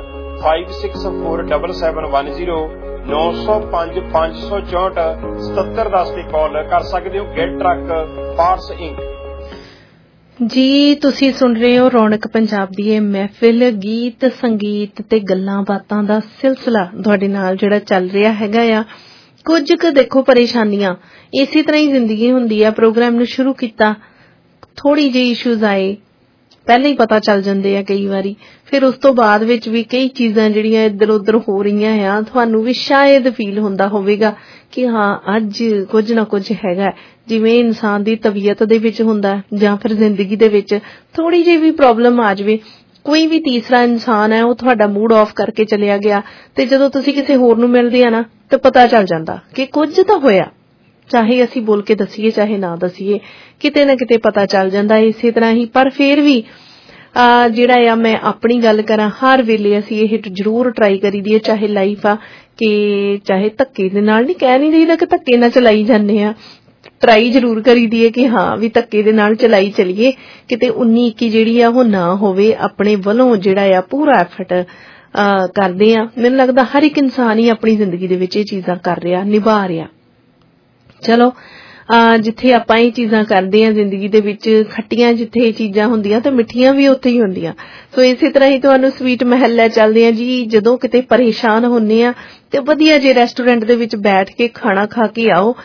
905 564 7710 ਤੇ ਕਾਲ ਕਰ ਸਕਦੇ ਹੋ ਗਿਲ ਟਰੱਕ ਪਾਰਟਸ ਇੰਕ ਜੀ ਤੁਸੀਂ ਸੁਣ ਰਹੇ ਹੋ ਰੌਣਕ ਪੰਜਾਬ ਦੀ ਇਹ ਮਹਿਫਿਲ ਗੀਤ ਸੰਗੀਤ ਤੇ ਗੱਲਾਂ ਬਾਤਾਂ ਦਾ ਸਿਲਸਿਲਾ ਤੁਹਾਡੇ ਨਾਲ ਜਿਹੜਾ ਚੱਲ ਰਿਹਾ ਹੈਗਾ ਆ ਕੁਝ ਕੁ ਦੇਖੋ ਪਰੇਸ਼ਾਨੀਆਂ ਇਸੇ ਤਰ੍ਹਾਂ ਹੀ ਜ਼ਿੰਦਗੀ ਹੁੰਦੀ ਆ ਪ੍ਰੋਗਰਾਮ ਨੂੰ ਸ਼ੁਰੂ ਕੀਤਾ ਥੋੜੀ ਜਿਹੀ ਇਸ਼ੂਜ਼ ਆਏ ਪਹਿਲਾਂ ਹੀ ਪਤਾ ਚੱਲ ਜਾਂਦੇ ਆ ਕਈ ਵਾਰੀ ਫਿਰ ਉਸ ਤੋਂ ਬਾਅਦ ਵਿੱਚ ਵੀ ਕਈ ਚੀਜ਼ਾਂ ਜਿਹੜੀਆਂ ਇੱਧਰ ਉੱਧਰ ਹੋ ਰਹੀਆਂ ਆ ਤੁਹਾਨੂੰ ਵੀ ਸ਼ਾਇਦ ਫੀਲ ਹੁੰਦਾ ਹੋਵੇਗਾ ਕਿ ਹਾਂ ਅੱਜ ਕੁਝ ਨਾ ਕੁਝ ਹੈਗਾ ਜਿਵੇਂ ਇਨਸਾਨ ਦੀ ਤਬੀਅਤ ਦੇ ਵਿੱਚ ਹੁੰਦਾ ਜਾਂ ਫਿਰ ਜ਼ਿੰਦਗੀ ਦੇ ਵਿੱਚ ਥੋੜੀ ਜਿਹੀ ਵੀ ਪ੍ਰੋਬਲਮ ਆ ਜਾਵੇ ਕੋਈ ਵੀ ਤੀਸਰਾ ਇਨਸਾਨ ਹੈ ਉਹ ਤੁਹਾਡਾ ਮੂਡ ਆਫ ਕਰਕੇ ਚਲਿਆ ਗਿਆ ਤੇ ਜਦੋਂ ਤੁਸੀਂ ਕਿਸੇ ਹੋਰ ਨੂੰ ਮਿਲਦੇ ਆ ਨਾ ਤਾਂ ਪਤਾ ਚੱਲ ਜਾਂਦਾ ਕਿ ਕੁਝ ਤਾਂ ਹੋਇਆ ਚਾਹੇ ਅਸੀਂ ਬੋਲ ਕੇ ਦੱਸੀਏ ਚਾਹੇ ਨਾ ਦੱਸੀਏ ਕਿਤੇ ਨਾ ਕਿਤੇ ਪਤਾ ਚੱਲ ਜਾਂਦਾ ਇਸੇ ਤਰ੍ਹਾਂ ਹੀ ਪਰ ਫਿਰ ਵੀ ਜਿਹੜਾ ਆ ਮੈਂ ਆਪਣੀ ਗੱਲ ਕਰਾਂ ਹਰ ਵੇਲੇ ਅਸੀਂ ਇਹ ਜ਼ਰੂਰ ਟਰਾਈ ਕਰੀਦੀ ਹੈ ਚਾਹੇ ਲਾਈਫ ਆ ਕਿ ਚਾਹੇ ਧੱਕੇ ਦੇ ਨਾਲ ਨਹੀਂ ਕਹਿ ਨਹੀਂ ਰਹੀਦਾ ਕਿ ਧੱਕੇ ਨਾਲ ਚਲਾਈ ਜਾਂਦੇ ਆ ਟਰਾਈ ਜ਼ਰੂਰ ਕਰੀਦੀ ਹੈ ਕਿ ਹਾਂ ਵੀ ਧੱਕੇ ਦੇ ਨਾਲ ਚਲਾਈ ਚਲੀਏ ਕਿਤੇ 19-21 ਜਿਹੜੀ ਆ ਉਹ ਨਾ ਹੋਵੇ ਆਪਣੇ ਵੱਲੋਂ ਜਿਹੜਾ ਆ ਪੂਰਾ ਐਫਰਟ ਕਰਦੇ ਆ ਮੈਨੂੰ ਲੱਗਦਾ ਹਰ ਇੱਕ ਇਨਸਾਨ ਹੀ ਆਪਣੀ ਜ਼ਿੰਦਗੀ ਦੇ ਵਿੱਚ ਇਹ ਚੀਜ਼ਾਂ ਕਰ ਰਿਹਾ ਨਿਭਾ ਰਿਹਾ ਚਲੋ ਜਿੱਥੇ ਆਪਾਂ ਇਹ ਚੀਜ਼ਾਂ ਕਰਦੇ ਆ ਜ਼ਿੰਦਗੀ ਦੇ ਵਿੱਚ ਖੱਟੀਆਂ ਜਿੱਥੇ ਇਹ ਚੀਜ਼ਾਂ ਹੁੰਦੀਆਂ ਤੇ ਮਿੱਠੀਆਂ ਵੀ ਉੱਥੇ ਹੀ ਹੁੰਦੀਆਂ ਸੋ ਇਸੇ ਤਰ੍ਹਾਂ ਹੀ ਤੁਹਾਨੂੰ ਸਵੀਟ ਮਹਿਲ ਲੈ ਚੱਲਦੇ ਆ ਜੀ ਜਦੋਂ ਕਿਤੇ ਪਰੇਸ਼ਾਨ ਹੁੰਨੇ ਆ ਤੇ ਵਧੀਆ ਜੇ ਰੈਸਟੋਰੈਂਟ ਦੇ ਵਿੱਚ ਬੈਠ ਕੇ ਖਾਣਾ ਖਾ ਕੇ ਆਓ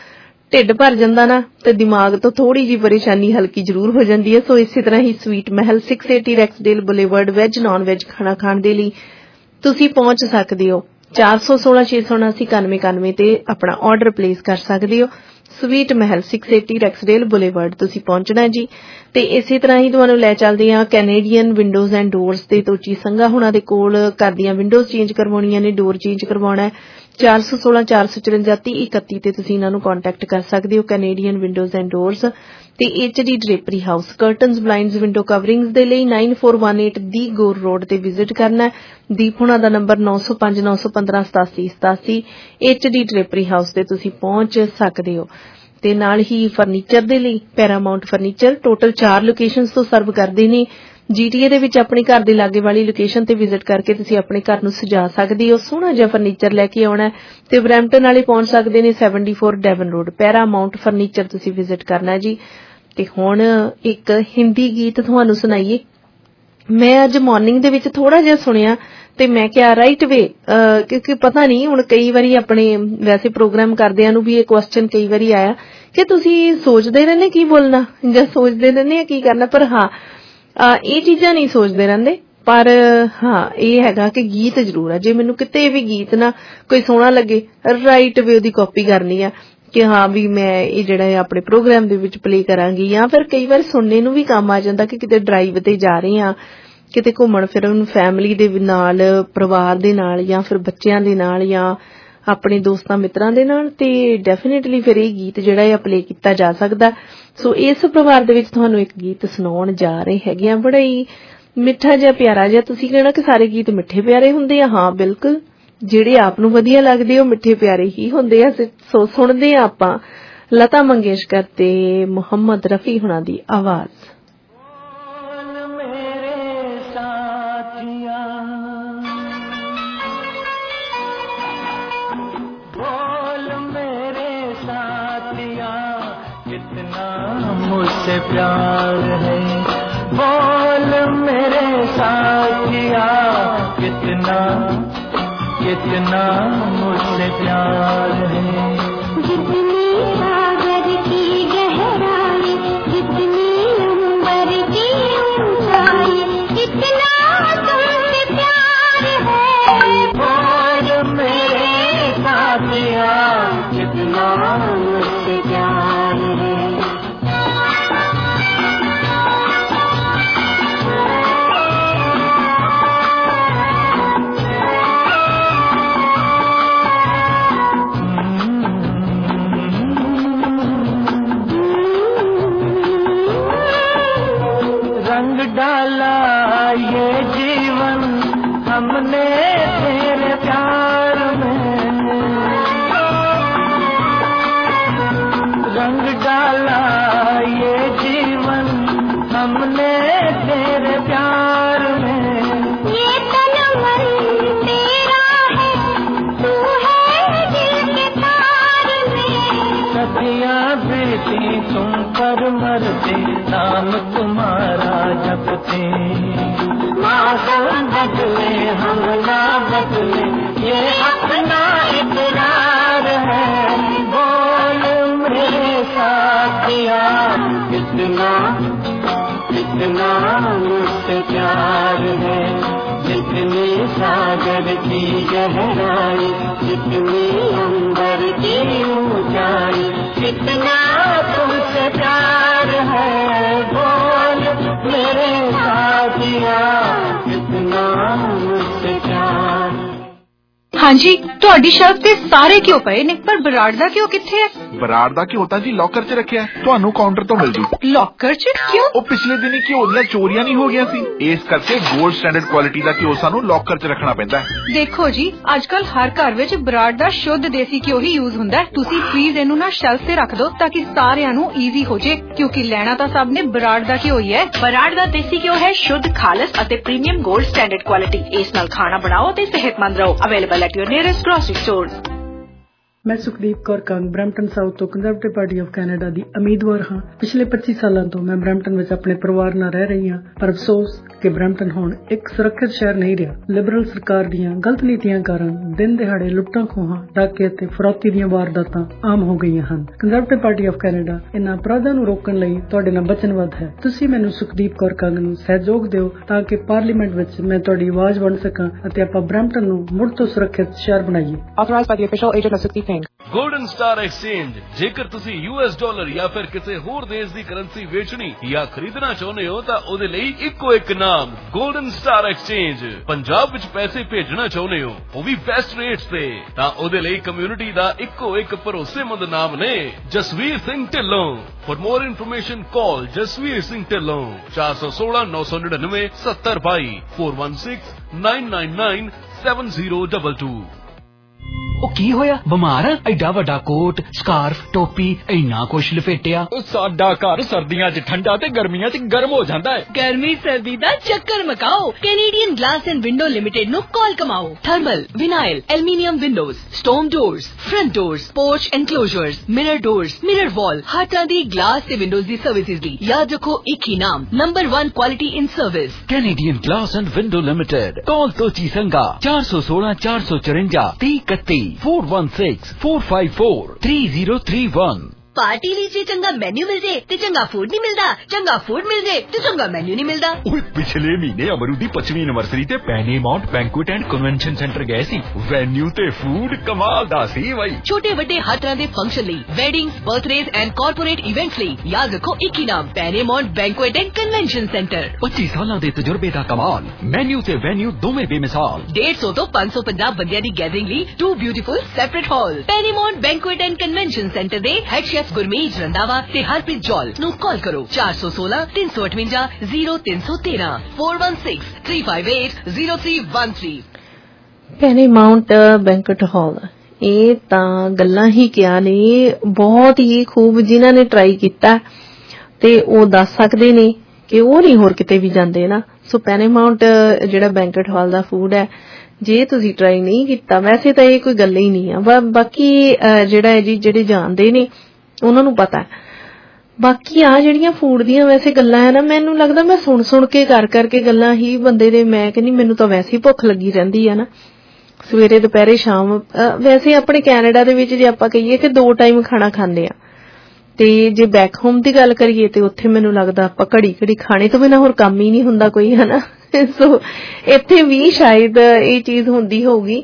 ਢਿੱਡ ਭਰ ਜਾਂਦਾ ਨਾ ਤੇ ਦਿਮਾਗ ਤੋਂ ਥੋੜੀ ਜਿਹੀ ਪਰੇਸ਼ਾਨੀ ਹਲਕੀ ਜ਼ਰੂਰ ਹੋ ਜਾਂਦੀ ਹੈ। ਸੋ ਇਸੇ ਤਰ੍ਹਾਂ ਹੀ sweet Mahal 680 Rexdale Boulevard veg non veg ਖਾਣਾ ਖਾਣ ਦੇ ਲਈ ਤੁਸੀਂ ਪਹੁੰਚ ਸਕਦੇ ਹੋ। 416-679-9191 ਤੇ ਆਪਣਾ ਆਰਡਰ ਪਲੇਸ ਕਰ ਸਕਦੇ ਹੋ। ਸਵੀਟ ਮਹਿਲ 680 ਰੈਕਸਡੇਲ ਬੁਲੇਵਰਡ ਤੁਸੀਂ ਪਹੁੰਚਣਾ ਜੀ। ਤੇ ਇਸੇ ਤਰ੍ਹਾਂ ਹੀ ਤੁਹਾਨੂੰ ਲੈ ਚੱਲਦੇ ਆ ਕੈਨੇਡੀਅਨ ਵਿੰਡੋਜ਼ ਐਂਡ ਡੋਰਸ ਤੇ ਤੋਚੀ ਸੰਘਾ ਹੁਣਾਂ ਦੇ ਕੋਲ ਘਰ ਦੀਆਂ ਵਿੰਡੋਜ਼ ਚੇਂਜ ਕਰਵਾਉਣੀਆਂ ਨੇ, ਡੋਰ ਚੇਂਜ ਕਰਵਾਉਣਾ 416-454-3031 ਤੇ ਤੁਸੀਂ ਇਹਨਾਂ ਨੂੰ ਕੰਟੈਕਟ ਕਰ ਸਕਦੇ ਹੋ। ਕੈਨੇਡੀਅਨ ਵਿੰਡੋਜ਼ ਐਂਡ ਡੋਰਸ ਤੇ HD drapery house curtains blinds window coverings ਦੇ ਲਈ 9418 ਦੀ ਗੋਰ ਰੋਡ ਤੇ ਵਿਜ਼ਿਟ ਕਰਨਾ। ਦੀਪ ਹੁਣਾਂ ਦਾ ਨੰਬਰ 9059158787 HD ਡ੍ਰੇਪਰੀ ਹਾਊਸ ਤੇ ਤੁਸੀਂ ਪਹੁੰਚ ਸਕਦੇ ਹੋ। ਤੇ ਨਾਲ ਹੀ ਫਰਨੀਚਰ ਦੇ ਲਈ ਪੈਰਾਮਾਉਂਟ ਫਰਨੀਚਰ ਟੋਟਲ 4 ਲੋਕੇਸ਼ਨਸ ਤੋਂ ਸਰਵ ਕਰਦੇ ਨੇ। GTA ਦੇ ਵਿੱਚ ਆਪਣੇ ਘਰ ਦੇ ਲਾਗੇ ਵਾਲੀ ਲੋਕੇਸ਼ਨ ਤੇ ਵਿਜ਼ਿਟ ਕਰਕੇ ਤੁਸੀਂ ਆਪਣੇ ਘਰ ਨੂੰ ਸਜਾ ਸਕਦੇ ਹੋ। ਸੋਹਣਾ ਜਿਹਾ ਫਰਨੀਚਰ ਲੈ ਕੇ ਆਉਣਾ ਤੇ ਬਰੈਂਪਟਨ ਵਾਲੇ ਪਹੁੰਚ ਸਕਦੇ ਨੇ 74 ਡੈਵਨ ਰੋਡ ਪੈਰਾਮਾਉਂਟ ਫਰਨੀਚਰ ਤੁਸੀਂ ਵਿਜ਼ਿਟ ਕਰਨਾ ਜੀ। ਤੇ ਹੁਣ ਇੱਕ ਹਿੰਦੀ ਗੀਤ ਤੁਹਾਨੂੰ ਸੁਣਾਈਏ। ਮੈਂ ਅੱਜ ਮਾਰਨਿੰਗ ਦੇ ਵਿੱਚ ਥੋੜਾ ਜਿਹਾ ਸੁਣਿਆ ਤੇ ਮੈਂ ਕਿਹਾ ਰਾਈਟ ਵੇ, ਕਿਉਂਕਿ ਪਤਾ ਨਹੀਂ ਹੁਣ ਕਈ ਵਾਰੀ ਆਪਣੇ ਵੈਸੇ ਪ੍ਰੋਗਰਾਮ ਕਰਦਿਆਂ ਨੂੰ ਵੀ ਇਹ ਕੁਐਸਚਨ ਕਈ ਵਾਰੀ ਆਇਆ ਕਿ ਤੁਸੀਂ ਸੋਚਦੇ ਰਹਿੰਦੇ ਕੀ ਬੋਲਣਾ ਜਾਂ ਸੋਚਦੇ ਰਹਿੰਦੇ ਕੀ ਕਰਨਾ, ਪਰ ਹਾਂ ਇਹ ਚੀਜ਼ਾਂ ਨਹੀਂ ਸੋਚਦੇ ਰਹਿੰਦੇ। ਪਰ ਹਾਂ ਇਹ ਹੈਗਾ ਕਿ ਗੀਤ ਜ਼ਰੂਰ ਆ। ਜੇ ਮੈਨੂੰ ਕਿਤੇ ਵੀ ਗੀਤ ਨਾ ਕੋਈ ਸੋਹਣਾ ਲੱਗੇ ਰਾਈਟ ਵੇ ਉਹਦੀ ਕਾਪੀ ਕਰਨੀ ਆ ਕਿ ਹਾਂ ਵੀ ਮੈਂ ਇਹ ਜਿਹੜਾ ਆਪਣੇ ਪ੍ਰੋਗਰਾਮ ਦੇ ਵਿੱਚ ਪਲੇ ਕਰਾਂਗੀ। ਜਾਂ ਫਿਰ ਕਈ ਵਾਰ ਸੁਣਨੇ ਨੂੰ ਵੀ ਕੰਮ ਆ ਜਾਂਦਾ ਕਿ ਕਿਤੇ ਡਰਾਈਵ ਤੇ ਜਾ ਰਹੇ ਆ, ਕਿਤੇ ਘੁੰਮਣ ਫਿਰਨ ਫੈਮਿਲੀ ਦੇ ਨਾਲ, ਪਰਿਵਾਰ ਦੇ ਨਾਲ ਜਾਂ ਫਿਰ ਬੱਚਿਆਂ ਦੇ ਨਾਲ ਜਾਂ ਆਪਣੇ ਦੋਸਤਾਂ ਮਿੱਤਰਾਂ ਦੇ ਨਾਲ, ਤੇ ਡੈਫੀਨੇਟਲੀ ਫਿਰ ਇਹ ਗੀਤ ਜਿਹੜਾ ਆ ਪਲੇ ਕੀਤਾ ਜਾ ਸਕਦਾ। ਸੋ ਇਸ ਪਰਿਵਾਰ ਦੇ ਵਿੱਚ ਤੁਹਾਨੂੰ ਇੱਕ ਗੀਤ ਸੁਣਾਉਣ ਜਾ ਰਹੇ ਹੈਗੇ ਆ, ਬੜਾ ਹੀ ਮਿੱਠਾ ਜਿਹਾ ਪਿਆਰਾ ਜਿਹਾ। ਤੁਸੀਂ ਕਹਿਣਾ ਕਿ ਸਾਰੇ ਗੀਤ ਮਿੱਠੇ ਪਿਆਰੇ ਹੁੰਦੇ ਆ, ਹਾਂ ਬਿਲਕੁਲ, ਜਿਹੜੇ ਆਪ ਨੂੰ ਵਧੀਆ ਲੱਗਦੇ ਉਹ ਮਿੱਠੇ ਪਿਆਰੇ ਹੀ ਹੁੰਦੇ ਆ। ਸੋ ਸੁਣਦੇ ਆ ਆਪਾਂ ਲਤਾ ਮੰਗੇਸ਼ਕਰ ਤੇ ਮੁਹੰਮਦ ਰਫੀ ਹੁਣਾਂ ਦੀ ਆਵਾਜ਼। मुझसे प्यार है, बोल मेरे साथिया कितना कितना मुझसे प्यार है। जितनी सागर की गहराई, जितनी अंबर की ऊंचाई, इतना तुमसे प्यार है, बोल मेरे साथिया कितना मुझसे प्यार है। डाला ये जीवन हमने तेरे प्यार में, रंग डाला ये जीवन हमने तेरे प्यार में। ये तन मन तेरा है, तू है दिल के तार में। सदियां बीती तुम पर मरते, नाम तुम्हारा जपते। मौसम बदले हम ना बदले, ये अपना इकरार है। बोल मेरे साथिया कितना कितना मुझसे प्यार है। जितनी सागर की गहराई, जितनी अंबर की ऊंचाई, कितना तुमसे प्यार है। बोल मेरे साथिया कितना मुझसे प्यार। हाँ जी, ਤੁਹਾਡੀ ਸ਼ਰਟ ਤੇ ਸਾਰੇ ਕਿਉਂ ਪਏ ਨੇ, ਪਰ ਬਰਾੜ ਦਾ ਕਿਉਂ ਕਿੱਥੇ ਹੈ? ਬਰਾੜ ਦਾ ਘਿਓ ਤਾਂ ਜੀ ਲੋਕਰ 'ਚ ਰੱਖਿਆ, ਤੁਹਾਨੂੰ ਕਾਊਂਟਰ ਤੋਂ ਮਿਲ ਜੂ। ਲੋਕਰ 'ਚ ਕਿਉਂ? ਉਹ ਪਿਛਲੇ ਦਿਨੀ ਘਿਓ ਦੀਆਂ ਚੋਰੀਆਂ ਨਹੀਂ ਹੋ ਗਈਆਂ ਸੀ, ਇਸ ਕਰਕੇ ਗੋਲਡ ਸਟੈਂਡਰਡ ਕੁਆਲਿਟੀ ਦਾ ਘਿਓ ਸਾਨੂੰ ਲੋਕਰ 'ਚ ਰੱਖਣਾ ਪੈਂਦਾ ਹੈ। ਦੇਖੋ ਜੀ, ਅੱਜ ਕੱਲ ਹਰ ਘਰ ਵਿੱਚ ਬਰਾੜ ਦਾ ਸ਼ੁੱਧ ਦੇਸੀ ਘਿਓ ਹੀ ਯੂਜ਼ ਹੁੰਦਾ ਹੈ। ਤੁਸੀਂ ਪਲੀਜ਼ ਇਹਨੂੰ ਨਾ ਸ਼ੈਲਫ ਤੇ ਰੱਖ ਦਿਓ ਤਾਂ ਕਿ ਸਾਰਿਆਂ ਨੂੰ ਈਜ਼ੀ ਹੋ ਜੇ, ਕਿਉਂਕਿ ਲੈਣਾ ਤਾਂ ਸਭ ਨੇ ਬਰਾੜ ਦਾ ਘਿਓ ਹੀ ਹੈ। ਬਰਾੜ ਦਾ ਦੇਸੀ ਘਿਓ ਹੈ ਸ਼ੁੱਧ, ਖਾਲਸ ਅਤੇ ਪ੍ਰੀਮੀਅਮ ਗੋਲਡ ਸਟੈਂਡਰਡ ਕੁਆਲਿਟੀ। ਇਸ ਨਾਲ ਖਾਣਾ ਬਣਾਓ ਤੇ ਸਿਹਤਮੰਦ ਰਹੋ। Available at your nearest grocery store. मैं सुखदीप कौर कंग ब्रैम्पटन साउथ तो कंजरवेटिव पार्टी ऑफ कैनेडा दी उम्मीदवार हाँ। पिछले 25 सालों तो मैं ब्रैम्पटन विच अपने परिवार नाल रह रही हाँ, पर अफसोस कि ब्रैम्पटन हुण एक सुरक्षित शहर नहीं रहा। लिबरल सरकार दीयां गलत नीतियां कारण दिन दिहाड़े लुट्टां खोहां, डाके ते फरौती दीयां वारदातां आम हो गईयां हन। कंजरवेटिव पार्टी ऑफ कैनेडा इन्हां अपराधां नूं रोकण लई तुहाडे नाल वचनबद्ध है। तुसीं मैनूं सुखदीप कौर कंग नूं सहयोग दिओ तां कि पार्लीमेंट विच मैं तुहाडी आवाज़ बण सकां अते आपां ब्रैम्पटन नूं मुड़ तो सुरक्षित शहर बनाईए। Authorized by the official agent of Sukhdeep Singh. Golden Star exchange जेकर तुसी US डॉलर या फिर किसी होर देश दी करेंसी वेचनी या खरीदना चाਹੁੰਦੇ हो तां ਉਹਦੇ ਲਈ ਇੱਕੋ ਇੱਕ ਨਾਮ गोल्डन स्टार एक्सचेंज। पंजाब विच पैसे भेजना चाਹੁੰਦੇ हो ਉਹ ਵੀ बेस्ट रेट्स ते तां ਉਹਦੇ ਲਈ ਕਮਿਊਨਿਟੀ ਦਾ ਇੱਕੋ ਇੱਕ ਭਰੋਸੇਮੰਦ ਨਾਮ ਨੇ Jasvir Singh Dhillon. For more information call Jasvir Singh Dhillon 416 999 7022 416 999 7022। ਉਹ ਕੀ ਹੋਇਆ? ਬਿਮਾਰ ਆ? ਐਡਾ ਵੱਡਾ ਕੋਟ, ਸਕਾਰਫ, ਟੋਪੀ ਇੰਨਾ ਕੁਛ ਲਪੇਟਿਆ। ਸਾਡਾ ਘਰ ਸਰਦੀਆਂ 'ਚ ਠੰਡਾ ਤੇ ਗਰਮੀਆਂ 'ਚ ਗਰਮ ਹੋ ਜਾਂਦਾ ਹੈ। ਗਰਮੀ ਸਰਦੀ ਦਾ ਚੱਕਰ ਮਕਾਓ। Canadian glass and window limited ਨੂੰ ਕਾਲ ਕਮਾਓ। Thermal, vinyl, aluminium windows, stone doors, front doors, porch enclosures, mirror doors, mirror wall, ਹਰ ਤਰ੍ਹਾਂ ਦੀ ਗਲਾਸ ਤੇ ਵਿੰਡੋਜ਼ ਦੀ ਸਰਵਿਸਿਜ਼ ਲਈ ਯਾਦ ਰੱਖੋ ਇੱਕ ਹੀ ਨਾਮ, number 1 quality in service, Canadian glass and window limited. Call Tochi Sanga 416 454 3031 416 454 3031। Party ਲਈ ਜੇ ਚੰਗਾ ਮੈਨੂ ਮਿਲ ਜੇ ਤੇ ਚੰਗਾ ਫੂਡ ਨਹੀਂ ਮਿਲਦਾ, ਚੰਗਾ ਫੂਡ ਮਿਲ ਜੇ ਤੇ ਚੰਗਾ ਮੈਨੂ ਨਹੀਂ ਮਿਲਦਾ। ਓਏ ਪਿਛਲੇ ਮਹੀਨੇ ਅਮਰੂ ਦੀ 25ਵੀਂ ਐਨਵਰਸਰੀ ਤੇ Paramount banquet and convention centre ਗਏ ਸੀ। ਵੈਨਿਊ ਤੇ ਫੂਡ ਕਮਾਲ ਦਾ ਸੀ ਬਾਈ। ਛੋਟੇ ਵੱਡੇ ਹਰ ਤਰ੍ਹਾਂ ਦੇ ਫੰਕਸ਼ਨ ਲਈ, weddings, birthdays and corporate events ਲਈ ਯਾਦ ਰੱਖੋ ਇੱਕ ਹੀ ਨਾਮ, Paramount banquet and convention centre. 25 ਸਾਲਾਂ ਦੇ ਤਜਰਬੇ ਦਾ ਕਮਾਲ, ਮੈਨੂ ਤੇ ਵੈਨਿਊ ਦੋਵੇਂ ਬੇਮਿਸਾਲ। 150 ਤੋਂ 550 ਬੰਦਿਆਂ ਦੀ ਗੈਦਰਿੰਗ ਲਈ 2 beautiful separate hall. Paramount banquet and convention centre ਦੇ ਹੈਡ ਸ਼ੈਫ ਗੁਰਮੀਤ ਰੰਧਾਵਾ ਤੇ ਹਰਪ੍ਰੀਤ ਜੌਲ ਨੂੰ ਕਾਲ ਕਰੋ 416 358 0313 416 358 0313। ਪੈਨੀਮਾਉਂਟ ਬੈਂਕਟ ਹਾਲ ਇਹ ਤਾਂ ਗੱਲਾਂ ਹੀ ਕਿਹਾ ਨੇ, ਬਹੁਤ ਹੀ ਖੂਬ ਜਿਨ੍ਹਾਂ ਨੇ ਟਰਾਈ ਕੀਤਾ ਤੇ ਉਹ ਦੱਸ ਸਕਦੇ ਨੇ ਕਿ ਉਹ ਨਹੀਂ ਹੋਰ ਕਿਤੇ ਵੀ ਜਾਂਦੇ ਨਾ। ਸੋ ਪੈਨੀਮਾਉਂਟ ਜਿਹੜਾ ਬੈਂਕਟ ਹਾਲ ਦਾ ਫੂਡ ਹੈ, ਜੇ ਤੁਸੀਂ ਟਰਾਈ ਨਹੀਂ ਕੀਤਾ ਵੈਸੇ ਤਾਂ ਇਹ ਕੋਈ ਗੱਲ ਹੀ ਨਹੀਂ ਆ। ਬਾਕੀ ਜਿਹੜਾ ਹੈ ਜੀ ਜਿਹੜੇ ਜਾਣਦੇ ਨੇ ਉਹਨਾਂ ਨੂੰ ਪਤਾ। ਬਾਕੀ ਆ ਜਿਹੜੀਆਂ ਫੂਡ ਦੀਆਂ ਵੈਸੇ ਗੱਲਾਂ ਹੈ ਨਾ, ਮੈਨੂੰ ਲੱਗਦਾ ਮੈਂ ਸੁਣ ਕੇ ਕਰ ਕਰਕੇ ਗੱਲਾਂ ਹੀ ਬੰਦੇ ਦੇ, ਮੈਂ ਕਹਿੰਦੀ ਮੈਨੂੰ ਤਾਂ ਵੈਸੇ ਹੀ ਭੁੱਖ ਲੱਗੀ ਰਹਿੰਦੀ ਆ ਨਾ, ਸਵੇਰੇ ਦੁਪਹਿਰੇ ਸ਼ਾਮ। ਵੈਸੇ ਆਪਣੇ ਕੈਨੇਡਾ ਦੇ ਵਿੱਚ ਜੇ ਆਪਾਂ ਕਹੀਏ ਕਿ 2 ਟਾਈਮ ਖਾਣਾ ਖਾਂਦੇ ਆ, ਤੇ ਜੇ ਬੈਕ ਹੋਮ ਦੀ ਗੱਲ ਕਰੀਏ ਤੇ ਉੱਥੇ ਮੈਨੂੰ ਲੱਗਦਾ ਆਪਾਂ ਘੜੀ ਖਾਣੇ ਤੋਂ ਬਿਨਾਂ ਹੋਰ ਕੰਮ ਹੀ ਨਹੀਂ ਹੁੰਦਾ ਕੋਈ, ਹਨਾ। ਸੋ ਇੱਥੇ ਵੀ ਸ਼ਾਇਦ ਇਹ ਚੀਜ਼ ਹੁੰਦੀ ਹੋਊਗੀ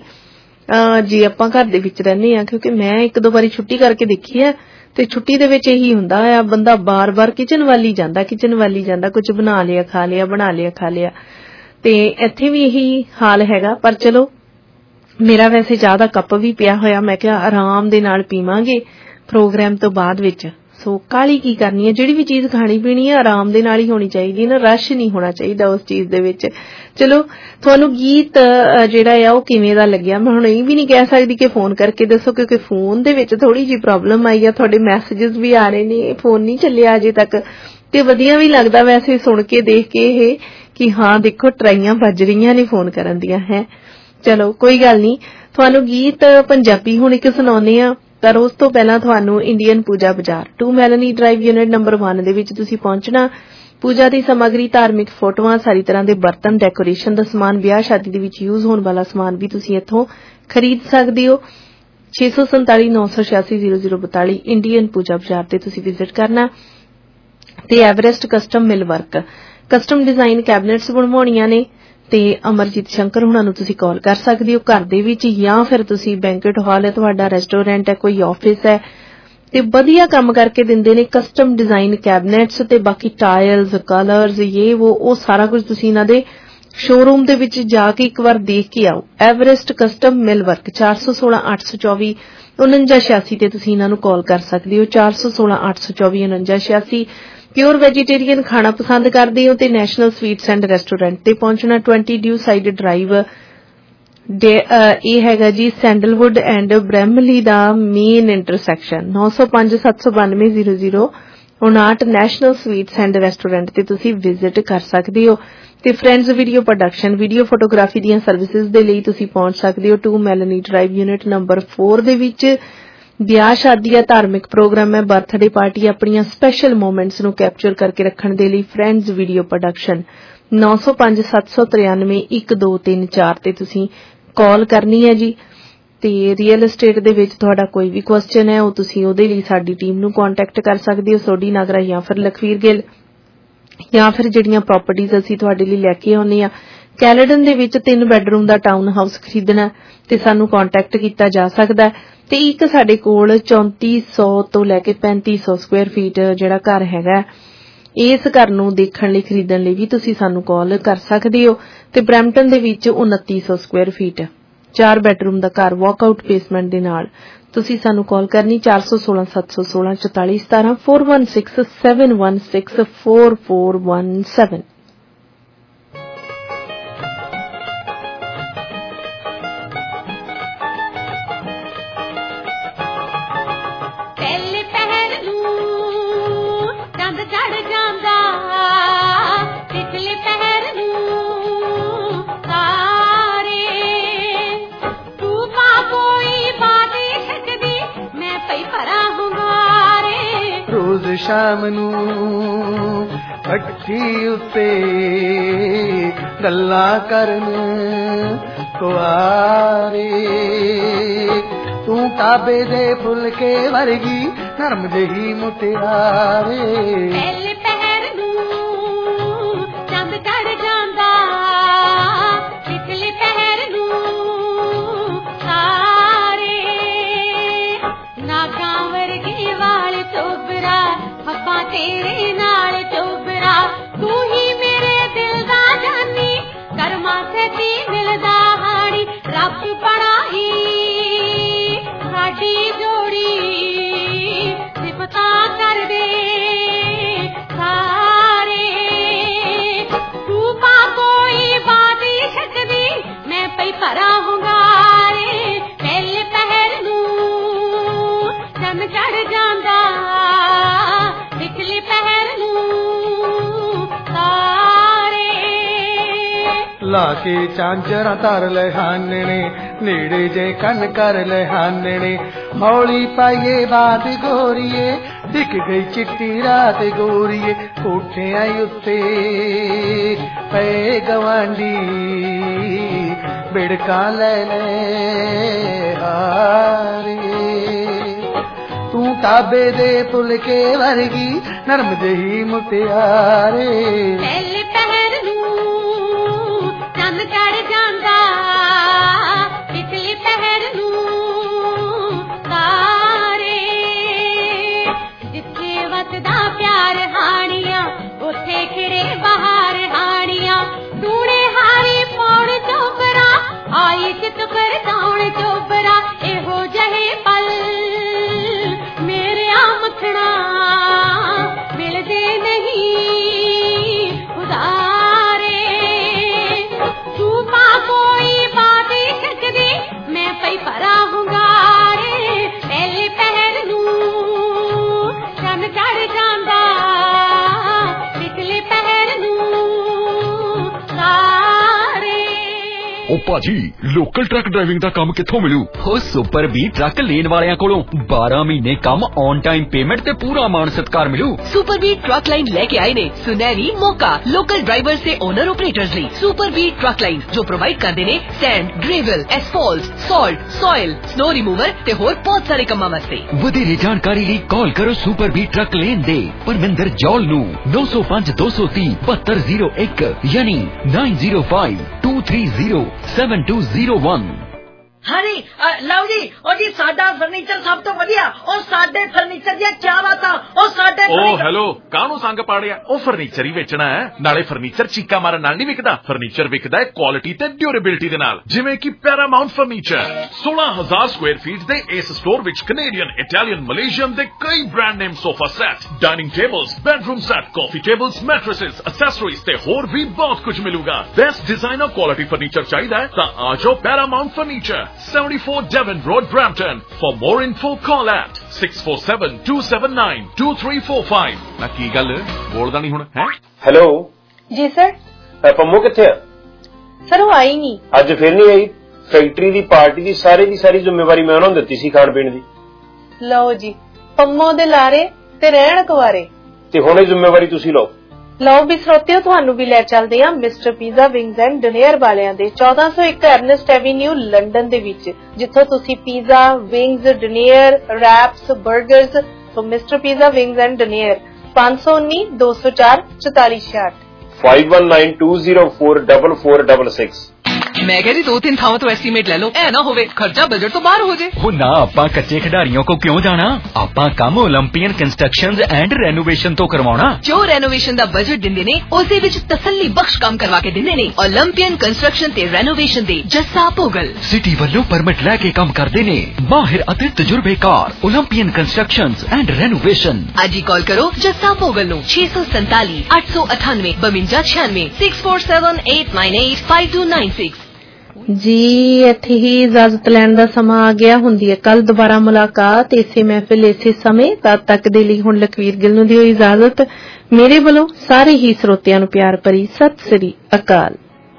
ਜੇ ਆਪਾਂ ਘਰ ਦੇ ਵਿੱਚ ਰਹਿੰਦੇ ਆ, ਕਿਉਂਕਿ ਮੈਂ 1-2 ਵਾਰੀ ਛੁੱਟੀ ਕਰਕੇ ਦੇਖੀ ਹੈ ਤੇ ਛੁੱਟੀ ਦੇ ਵਿੱਚ ਇਹੀ ਹੁੰਦਾ ਆ, ਬੰਦਾ ਬਾਰ-ਬਾਰ ਕਿਚਨ ਵੱਲ ਹੀ ਜਾਂਦਾ, ਕੁਝ ਬਣਾ ਲਿਆ ਖਾ ਲਿਆ। ਤੇ ਇੱਥੇ ਵੀ ਇਹੀ ਹਾਲ ਹੈਗਾ। ਪਰ ਚਲੋ ਮੇਰਾ ਵੈਸੇ ਚਾਹ ਦਾ ਕੱਪ ਵੀ ਪਿਆ ਹੋਇਆ, ਮੈਂ ਕਿਹਾ ਆਰਾਮ ਦੇ ਨਾਲ ਪੀਵਾਂਗੇ ਪ੍ਰੋਗਰਾਮ ਤੋਂ ਬਾਅਦ ਵਿੱਚ। ਸੋ ਕਾਹਲੀ ਕੀ ਕਰਨੀ ਹੈ, ਜਿਹੜੀ ਵੀ ਚੀਜ਼ ਖਾਣੀ ਪੀਣੀ ਹੈ ਆਰਾਮ ਦੇ ਨਾਲ ਹੀ ਹੋਣੀ ਚਾਹੀਦੀ ਨਾ, ਰਸ਼ ਨਹੀਂ ਹੋਣਾ ਚਾਹੀਦਾ ਉਸ ਚੀਜ਼ ਦੇ ਵਿੱਚ। ਚਲੋ ਤੁਹਾਨੂੰ ਗੀਤ ਜਿਹੜਾ ਆ ਉਹ ਕਿਵੇਂ ਦਾ ਲੱਗਿਆ, ਮੈਂ ਹੁਣ ਇਹ ਵੀ ਨਹੀਂ ਕਹਿ ਸਕਦੀ ਕਿ ਫੋਨ ਕਰਕੇ ਦੱਸੋ, ਕਿਉਂਕਿ ਫੋਨ ਦੇ ਵਿੱਚ ਥੋੜੀ ਜਿਹੀ ਪ੍ਰੋਬਲਮ ਆਈ ਆ, ਤੁਹਾਡੇ ਮੈਸੇजेस ਵੀ ਆ ਰਹੇ ਨੇ, ਫੋਨ ਨਹੀਂ ਚੱਲਿਆ ਅਜੇ ਤੱਕ। ਤੇ ਵਧੀਆ ਵੀ ਲੱਗਦਾ ਵੈਸੇ ਸੁਣ ਕੇ ਦੇਖ ਕੇ ਇਹ ਕਿ ਹਾਂ ਦੇਖੋ ਟਰਾਈਆਂ ਵੱਜ ਰਹੀਆਂ ਨੇ ਫੋਨ ਕਰਨ ਦੀਆਂ ਹੈ। ਚਲੋ ਕੋਈ ਗੱਲ ਨਹੀਂ, ਤੁਹਾਨੂੰ ਗੀਤ ਪੰਜਾਬੀ ਹੁਣ ਇੱਕ ਸੁਣਾਉਂਦੇ ਆ, ਪਰ ਉਸ ਤੋਂ ਪਹਿਲਾਂ ਤੁਹਾਨੂੰ ਇੰਡੀਅਨ ਪੂਜਾ ਬਾਜ਼ਾਰ 2 ਮੈਲਨੀ ਡਰਾਈਵ ਯੂਨਿਟ ਨੰਬਰ 1 ਦੇ ਵਿੱਚ ਤੁਸੀਂ ਪਹੁੰਚਣਾ। ਪੂਜਾ ਦੀ ਸਮੱਗਰੀ, ਧਾਰਮਿਕ ਫੋਟੋਆਂ, ਸਾਰੀ ਤਰ੍ਹਾਂ ਦੇ ਬਰਤਨ, ਡੈਕੋਰੇਸ਼ਨ ਦਾ ਸਮਾਨ, ਵਿਆਹ ਸ਼ਾਦੀ ਦੇ ਵਿੱਚ ਯੂਜ਼ ਹੋਣ ਵਾਲਾ ਸਮਾਨ ਵੀ ਤੁਸੀਂ ਇੱਥੋਂ ਖਰੀਦ ਸਕਦੇ ਹੋ। 647 986 0042 ਇੰਡੀਅਨ ਪੂਜਾ ਬਾਜ਼ਾਰ ਤੇ ਤੁਸੀਂ ਵਿਜ਼ਿਟ ਕਰਨਾ। ਤੇ Everest custom millwork, custom design cabinets ਬਣਵਾਉਣੀਆਂ ਨੇ ਤੇ ਅਮਰਜੀਤ ਸ਼ੰਕਰ ਹੁਣਾਂ ਨੂੰ ਤੁਸੀਂ ਕਾਲ ਕਰ ਸਕਦੇ ਹੋ ਘਰ ਦੇ ਵਿੱਚ, ਜਾਂ ਫਿਰ ਤੁਸੀਂ ਬੈਂਕਟ ਹਾਲ ਹੈ ਤੁਹਾਡਾ, ਰੈਸਟੋਰੈਂਟ ਹੈ, ਕੋਈ ਆਫਿਸ ਹੈ, ਤੇ ਵਧੀਆ ਕੰਮ ਕਰਕੇ ਦਿੰਦੇ ਨੇ। ਕਸਟਮ ਡਿਜ਼ਾਈਨ ਕੈਬਨਿਟਸ ਤੇ ਬਾਕੀ ਟਾਇਲਸ, ਕਲਰਸ, ਉਹ ਸਾਰਾ ਕੁਝ ਤੁਸੀਂ ਇਹਨਾਂ ਦੇ ਸ਼ੋਰੂਮ ਦੇ ਵਿੱਚ ਜਾ ਕੇ ਇੱਕ ਵਾਰ ਦੇਖ ਕੇ ਆਓ। ਐਵਰੈਸਟ ਕਸਟਮ ਮਿਲ ਵਰਕ 416 824 4986 ਤੇ ਤੁਸੀਂ ਇਹਨਾਂ ਨੂੰ ਕਾਲ ਕਰ ਸਕਦੇ ਹੋ। 416 824 4986। ਪਿਓਰ ਵੈਜੀਟੇਰੀਅਨ ਖਾਣਾ ਪਸੰਦ ਕਰਦੇ ਹੋ ਤੇ ਨੈਸ਼ਨਲ ਸਵੀਟਸ ਐਂਡ ਰੈਸਟੋਰੈਂਟ ਤੇ ਪਹੁੰਚਣਾ। 20 ਡਿਊ ਸਾਈਡ ਡਰਾਈਵ, ਇਹ ਹੈਗਾ ਜੀ ਸੈਂਡਲਵੁੱਡ ਐਂਡ ਬ੍ਰੈਮਲੀ ਦਾ main intersection. 905 792 0059 National Sweets and restaurant ਤੇ ਤੁਸੀਂ ਵਿਜ਼ਿਟ ਕਰ ਸਕਦੇ ਹੋ। ਤੇ friends video production, video photography ਦੀਆਂ ਸਰਵਿਸਿਜ਼ ਦੇ ਲਈ ਤੁਸੀਂ ਪਹੁੰਚ ਸਕਦੇ ਹੋ 2 ਮੈਲਨੀ ਡਰਾਈਵ ਯੂਨਿਟ ਨੰਬਰ 4 ਦੇ ਵਿੱਚ। ਵਿਆਹ ਸ਼ਾਦੀ ਜਾਂ ਧਾਰਮਿਕ ਪ੍ਰੋਗਰਾਮ ਹੈ, ਬਰਥਡੇ ਪਾਰਟੀ, ਆਪਣੀਆਂ ਸਪੈਸ਼ਲ ਮੂਮੈਂਟਸ ਨੂੰ ਕੈਪਚਰ ਕਰਕੇ ਰੱਖਣ ਦੇ ਲਈ ਫਰੈਂਡਸ ਵੀਡੀਓ ਪ੍ਰੋਡਕਸ਼ਨ 9057731234 ਤੇ ਤੁਸੀਂ ਕਾਲ ਕਰਨੀ ਹੈ ਜੀ। ਤੇ ਰੀਅਲ ਏਸਟੇਟ ਦੇ ਵਿੱਚ ਤੁਹਾਡਾ ਕੋਈ ਵੀ ਕੁਐਸਚਨ ਹੈ ਉਹ ਤੁਸੀਂ ਉਹਦੇ ਲਈ ਸਾਡੀ ਟੀਮ ਨੂੰ ਕੰਟੈਕਟ ਕਰ ਸਕਦੇ ਹੋ, ਸੋਢੀ ਨਾਗਰਾ ਜਾਂ ਫਿਰ ਲਖਵੀਰ ਗਿੱਲ। ਜਾਂ ਫਿਰ ਜਿਹੜੀਆਂ ਪ੍ਰਾਪਰਟੀਆਂ ਅਸੀਂ ਤੁਹਾਡੇ ਲਈ ਲੈ ਕੇ ਆਉਂਦੇ ਆ, ਕੈਲੇਡਨ ਦੇ ਵਿੱਚ 3 ਬੈਡਰੂਮ ਦਾ ਟਾਊਨ ਹਾਊਸ ਖਰੀਦਣਾ ਤੇ ਸਾਨੂੰ ਕੰਟੈਕਟ ਕੀਤਾ ਜਾ ਸਕਦਾ ਹੈ। ਤੇ ਇੱਕ ਸਾਡੇ ਕੋਲ 3400 ਤੋਂ ਲੈ ਕੇ 3500 ਸਕੁਆਇਰ ਫੀਟ ਜਿਹੜਾ ਘਰ ਹੈਗਾ, ਇਸ ਘਰ ਨੂੰ ਦੇਖਣ ਲਈ ਖਰੀਦਣ ਲਈ ਵੀ ਤੁਸੀਂ ਸਾਨੂੰ ਕਾਲ ਕਰ ਸਕਦੇ ਹੋ। ਤੇ ਬਰੈਂਪਟਨ ਦੇ ਵਿੱਚ 2900 ਸਕੁਆਇਰ ਫੀਟ 4 ਬੈਡਰੂਮ ਦਾ ਘਰ ਵਾਕਆਊਟ ਬੇਸਮੈਂਟ ਦੇ ਨਾਲ ਤੁਸੀਂ ਸਾਨੂੰ ਕਾਲ ਕਰਨੀ 416 716 44 17 416 716 4417। शाम नू अखी उत्ते गल्लां करन कुआरे, तू काबे दे फुलके वर्गी नरम जही मुटियारे। तेरे नाल चोबरा तू ही मेरे दिल दा जानी, कर्मा से ती मिलदा हानी, रब बनाई साडी जोड़ी सिफता कर दे सारे। तू पा कोई बात ही सकदी मैं पई भरा हुंगारे, पहले पहर नू चन चढ़ जांदा लाके चांजरा तर ले हानने नेड़े जे कन कर ले हानने, हौली पाइए बात गोरिए दिख गई चिट्टी रात गोरिए, कोठे आई उत्ते पे गवांडी बिड़का ले ले हारे। तू ताबे दे पुल के वर्गी नरम जही मुटियारे, चढ़ जांदा पिछली पहर नू तारे, जिथे वसदा प्यार हानियां उथे खिड़े बहार हानियां, टूणे हारी पौड़ चोबरा आई चित पर दौड़ चोबरा, एहो जहे पल मेरे आमखना मिलदे नहीं उदारे। तू पा कोई बात ही सकदी मैं पई भरा हुंगारे, पहले पहर नू चन चढ़ जांदा पिछले पहर नू सारे। ओ भाजी लोकल ट्रक ड्राइविंग दा काम कित्थों मिलू? हो सुपर बी ट्रक लेन वालियां कोलों 12 महीने काम ऑन टाइम पेमेंट ते पूरा मान सत्कार मिलू। सुपर बी ट्रक लाइन लेके आए ने सुनहरी मौका लोकल ड्राइवर से ओनर ऑपरेटर्स ਲਈ। सुपर बी ट्रक लाइन जो प्रोवाइड करदे ने sand, gravel, asphalt, salt, soil, snow remover ते होर बहुत सारे कामां वास्ते। ਵਧੇਰੇ ਜਾਣਕਾਰੀ ਲਈ ਕਾਲ ਕਰੋ ਸੁਪਰ ਬੀ ਟਰੱਕ ਲੇਨ ਦੇ ਪਰਮਿੰਦਰ ਜੌਲ ਨੂੰ 905 230 7201 ਯਾਨੀ 9052307201। ਹਾਂਜੀ ਲਓ ਜੀ, ਉਹ ਜੀ ਸਾਡਾ ਫਰਨੀਚਰ ਸਭ ਤੋਂ ਵਧੀਆ, ਉਹ ਸਾਡੇ ਫਰਨੀਚਰ ਦੀਆਂ ਕੀ ਬਾਤਾਂ, ਉਹ ਸਾਡੇ ਉਹ ਹੈਲੋ ਕਾਹਨੂੰ ਸੰਗ ਪਾੜਿਆ, ਉਹ ਫਰਨੀਚਰ ਹੀ ਵੇਚਣਾ ਹੈ, ਨਾਲੇ ਫਰਨੀਚਰ ਚੀਕਾ ਮਾਰਨ ਨਾਲ ਨਹੀਂ ਵਿਕਦਾ, ਫਰਨੀਚਰ ਵਿਕਦਾ ਹੈ ਕੁਆਲਿਟੀ ਤੇ ਡਿਊਰੇਬਿਲਟੀ ਦੇ ਨਾਲ, ਜਿਵੇਂ ਕਿ ਪੈਰਾਮਾਉਂਟ ਫਰਨੀਚਰ। 16000 ਸਕੁਆਇਰ ਫੀਟ ਦੇ ਇਸ ਸਟੋਰ ਵਿੱਚ ਕੈਨੇਡੀਅਨ, ਇਟਾਲੀਅਨ, ਮਲੇਸ਼ੀਅਨ ਦੇ ਕਈ brand name sofa set, dining tables, bedroom set, coffee tables, mattresses, accessories ਤੇ ਹੋਰ ਵੀ ਬਹੁਤ ਕੁਝ ਮਿਲੂਗਾ। ਬੈਸਟ ਡਿਜ਼ਾਈਨਰ ਕੁਆਲਿਟੀ ਫਰਨੀਚਰ ਚਾਹੀਦਾ ਹੈ ਤਾਂ ਆ ਜਾਓ Paramount furniture, 74 Devon Road, Brampton. For more info, call at 647-279-2345. ਨਾ ਕੀ ਗੱਲ ਬੋਲਦਾ ਨਹੀਂ ਹੁਣ ਹੈ? ਹੈਲੋ ਜੀ ਸਰ। ਪੰਮੋ ਕਿੱਥੇ ਆ? ਸਰ ਉਹ ਆਈ ਨਹੀਂ ਅੱਜ, ਫਿਰ ਨਹੀਂ ਆਈ। ਫੈਕਟਰੀ ਦੀ ਪਾਰਟੀ ਦੀ ਸਾਰੀ ਜ਼ਿੰਮੇਵਾਰੀ ਮੈਂ ਉਹਨਾਂ ਨੂੰ ਦਿੱਤੀ ਸੀ ਖਾਣ ਪੀਣ ਦੀ। ਲਓ ਜੀ ਪੰਮੋ ਦੇ ਲਾਰੇ ਤੇ ਰਹਿਣ ਕੁਵਾਰੇ ਤੇ ਹੁਣ ਇਹ ਜ਼ਿੰਮੇਵਾਰੀ ਤੁਸੀਂ ਲਓ। ਲਓ ਵੀ ਸਰੋਤਿਓ ਤੁਹਾਨੂੰ ਵੀ ਲੈ ਚੱਲਦੇ ਹਾਂ Mister Pizza wings and dinner ਵਾਲਿਆਂ ਦੇ 1401 ਐਰਨੈਸਟ ਐਵੀਨਿਊ ਲੰਡਨ ਦੇ ਵਿੱਚ, ਜਿੱਥੋਂ ਤੁਸੀਂ ਪੀਜ਼ਾ, ਵਿੰਗਸ, ਡਿਨਰ, ਰੈਪਸ, 버ਗਰਸ। So Mister Pizza wings and dinner 519 204 4466 5192044466। मैं कह रही 2-3 थावों तो एस्टीमेट ले लो, ऐ ना होवे खर्चा बजट तो बाहर हो जाए। वो ना आपा कच्चे खिडारियों को क्यों जाना, आपा काम ओलंपियन कंस्ट्रक्शंस एंड रेनोवेशन तो करवाना। जो रेनोवेशन दा बजट दिंदे ने उसे विच तसल्ली बख्श काम करवा के दिंदे ने। ओलंपियन कंस्ट्रक्शन ते रेनोवेशन दे जस्सा पोगल सिटी वालों परमिट लेके काम करदे ने, माहिर अते तजुर्बेकार ओलंपियन कंस्ट्रक्शंस एंड रेनोवेशन। आज ही कॉल करो जस्सा पोगल नु 647 898 52 96 647 898 5296। ਜੀ ਇੱਥੇ ਹੀ ਇਜਾਜ਼ਤ ਲੈਣ ਦਾ ਸਮਾਂ ਆ ਗਿਆ। ਹੁੰਦੀ ਹੈ ਕੱਲ ਦੁਬਾਰਾ ਮੁਲਾਕਾਤ ਇਸੇ ਮਹਿਫਿਲ ਇਸੇ ਸਮੇਂ। ਤਦ ਤੱਕ ਦੇ ਲਈ ਹੁਣ ਲਖਵੀਰ ਗਿੱਲ ਨੂੰ ਦਿਓ ਇਜਾਜ਼ਤ। ਮੇਰੇ ਵੱਲੋਂ ਸਾਰੇ ਹੀ ਸਰੋਤਿਆਂ ਨੂੰ ਪਿਆਰ ਭਰੀ ਸਤਿ ਸ੍ਰੀ ਅਕਾਲ।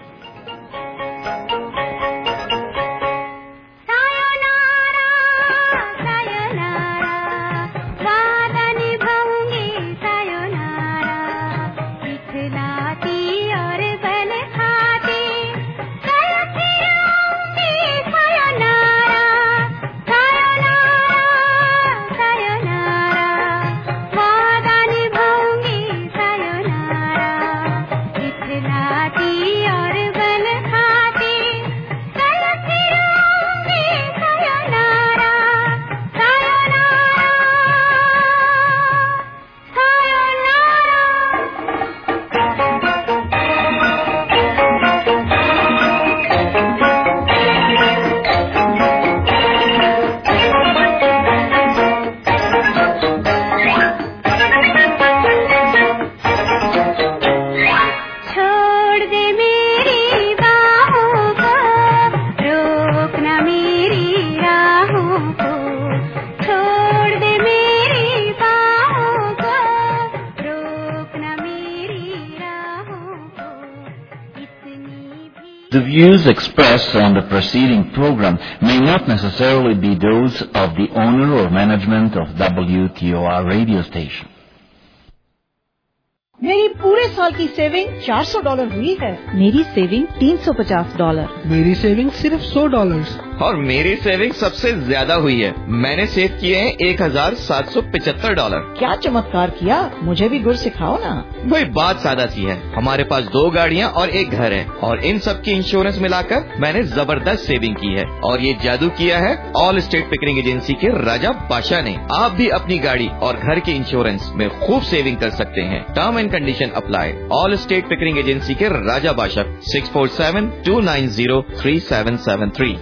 The views expressed on the preceding program may not necessarily be those of the owner or management of WTOR radio station. मेरी पूरे साल की सेविंग $400 हुई है। मेरी सेविंग $350। मेरी सेविंग सिर्फ $100। और मेरी सेविंग सबसे ज्यादा हुई है। मैंने सेव किए हैं $1775। क्या चमत्कार किया, मुझे भी गुर सिखाओ ना। वही बात सादा सी है, हमारे पास 2 गाड़ियाँ और 1 घर है और इन सब की इंश्योरेंस मिलाकर मैंने जबरदस्त सेविंग की है। और ये जादू किया है ऑल स्टेट पिकरिंग एजेंसी के राजा बादशाह ने। आप भी अपनी गाड़ी और घर के इंश्योरेंस में खूब सेविंग कर सकते हैं। Term and condition apply. Allstate Pickering agency के राजा बादशाह 647-290-3773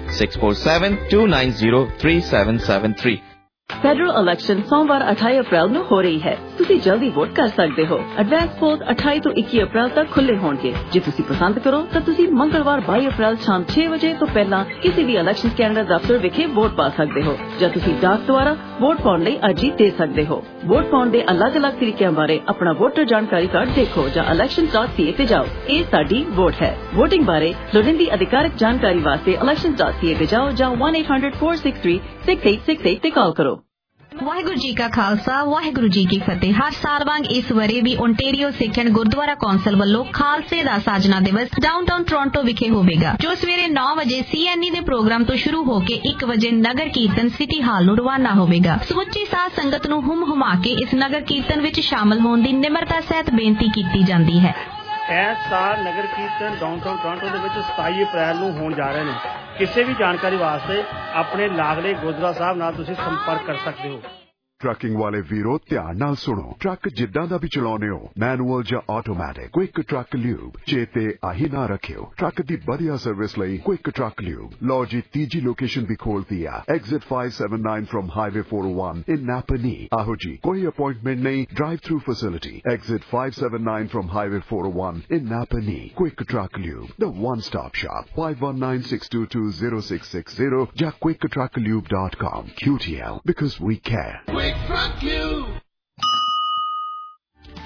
647-290-3773। ਫੈਡਰਲ ਇਲੈਕਸ਼ਨ ਸੋਮਵਾਰ 28 ਅਪ੍ਰੈਲ ਨੂੰ ਹੋ ਰਹੀ ਹੈ। ਤੁਸੀਂ ਜਲਦੀ ਵੋਟ ਕਰ ਸਕਦੇ ਹੋ। ਐਡਵਾਂਸ ਵੋਟ 28 ਤੋਂ 21 ਅਪ੍ਰੈਲ ਤੱਕ ਖੁੱਲੇ ਹੋਣਗੇ। ਜੇ ਤੁਸੀਂ ਪਸੰਦ ਕਰੋ ਤਾਂ ਤੁਸੀਂ ਮੰਗਲਵਾਰ 22 ਅਪ੍ਰੈਲ ਸ਼ਾਮ 6 ਵਜੇ ਤੋਂ ਪਹਿਲਾਂ ਕਿਸੇ ਵੀ ਇਲੈਕਸ਼ਨ ਕੈਨੇਡਾ ਦਫ਼ਤਰ ਵਿਖੇ ਵੋਟ ਪਾ ਸਕਦੇ ਹੋ ਜਾਂ ਤੁਸੀਂ ਡਾਕ ਦੁਆਰਾ ਵੋਟ ਪਾਉਣ ਲਈ ਅਰਜ਼ੀ ਦੇ ਸਕਦੇ ਹੋ। ਵੋਟ ਪਾਉਣ ਦੇ ਅਲੱਗ-ਅਲੱਗ ਤਰੀਕਿਆਂ ਬਾਰੇ ਆਪਣਾ ਵੋਟਰ ਜਾਣਕਾਰੀ ਕਾਰਡ ਦੇਖੋ ਜਾਂ elections.ca ਤੇ ਜਾਓ। ਇਹ ਸਾਡੀ ਵੋਟ ਹੈ। ਵੋਟਿੰਗ ਬਾਰੇ ਲੋੜੀਂਦੀ ਅਧਿਕਾਰਕ ਜਾਣਕਾਰੀ ਵਾਸਤੇ elections.ca ਤੇ ਜਾਓ ਜਾਂ 1-800-463-6868 ਤੇ ਕਾਲ ਕਰੋ। ਵਾਹਿਗੁਰੂ ਜੀ ਕਾ ਖਾਲਸਾ ਵਾਹਿਗੁਰੂ ਜੀ ਕੀ ਫਤਿਹ। ਹਰ ਸਾਲ ਵਾਂਗ ਇਸ ਵਰੇ ਵੀ ਓਨਟਾਰੀਓ ਸਿੱਖਣ ਗੁਰਦੁਆਰਾ ਕੌਂਸਲ ਵੱਲੋਂ ਖਾਲਸੇ ਦਾ ਸਾਜਨਾ ਦਿਵਸ ਡਾਊਨਟਾਊਨ ਟੋਰਾਂਟੋ ਵਿਖੇ ਹੋਵੇਗਾ, ਜੋ ਸਵੇਰੇ 9 ਵਜੇ CNE ਦੇ ਪ੍ਰੋਗਰਾਮ ਤੋਂ ਸ਼ੁਰੂ ਹੋ ਕੇ 1 ਵਜੇ ਨਗਰ ਕੀਰਤਨ ਸਿਟੀ ਹਾਲ ਨੂੰ ਰਵਾਨਾ ਹੋਵੇਗਾ। ਸਮੁੱਚੀ ਸਾਧ ਸੰਗਤ ਨੂੰ ਹੁਮ-ਹੁਮਾ ਕੇ ਇਸ ਨਗਰ ਕੀਰਤਨ ਵਿੱਚ ਸ਼ਾਮਲ ਹੋਣ ਦੀ ਨਿਮਰਤਾ ਸਹਿਤ ਬੇਨਤੀ ਕੀਤੀ ਜਾਂਦੀ ਹੈ। ਇਸ ਸਾਲ ਨਗਰ ਕੀਰਤਨ ਡਾਊਨਟਾਊਨ ਟੋਰਾਂਟੋ ਦੇ ਵਿੱਚ 27 ਅਪ੍ਰੈਲ ਨੂੰ ਹੋਣ ਜਾ ਰਹੇ ਨੇ। ਕਿਸੇ ਵੀ ਜਾਣਕਾਰੀ ਵਾਸਤੇ ਆਪਣੇ ਲਾਗਲੇ ਗੁਰਦੁਆਰਾ ਸਾਹਿਬ ਨਾਲ ਤੁਸੀਂ ਸੰਪਰਕ ਕਰ ਸਕਦੇ ਹੋ। ਟਰੱਕਿੰਗ ਵਾਲੇ ਵੀਰੋ ਧਿਆਨ ਨਾਲ ਸੁਣੋ। ਟਰੱਕ ਜਿੱਦਾਂ ਦਾ ਵੀ ਚਲਾਉਣੇ ਹੋ, ਮੈਨੂਅਲ ਜਾਂ ਆਟੋਮੈਟਿਕ, ਕੁਇਕ ਟਰੱਕ ਲਿਊਬ ਚੇਤੇ ਆਹੀ ਨਾ ਰੱਖਿਓ। ਟਰੱਕ ਦੀ ਵਧੀਆ ਸਰਵਿਸ ਲਈ ਕੁਇਕ ਟਰੱਕ ਲਿਊਬ। ਲਓ ਜੀ ਤੀਜੀ ਲੋਕੇਸ਼ਨ ਵੀ ਖੋਲਤੀ ਆ, exit 579 from highway 401 in Napanee. ਆਹੋ ਜੀ ਕੋਈ ਅਪਾਇੰਟਮੈਂਟ ਨਹੀਂ, drive through facility. Exit 579 from highway 401 in Napanee. Quick truck lube, the one stop shop. 5196220660 ਜਾਂ quicktrucklube.com। QTL because we care. Truck you.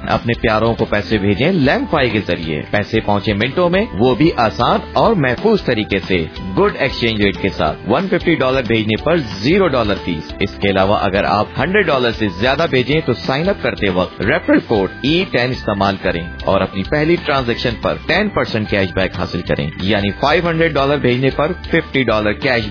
अपने प्यारों को पैसे भेजें लैंडफाई के जरिए। पैसे पहुँचे मिनटों में, वो भी आसान और महफूज तरीके से, गुड एक्सचेंज रेट के साथ। $150 भेजने पर $0 फीस। इसके अलावा अगर आप $100 से ज्यादा भेजें तो साइन अप करते वक्त रेफरल कोड E10 इस्तेमाल करें और अपनी पहली ट्रांजैक्शन पर 10% कैशबैक हासिल करें। यानी $500 भेजने पर $50 कैश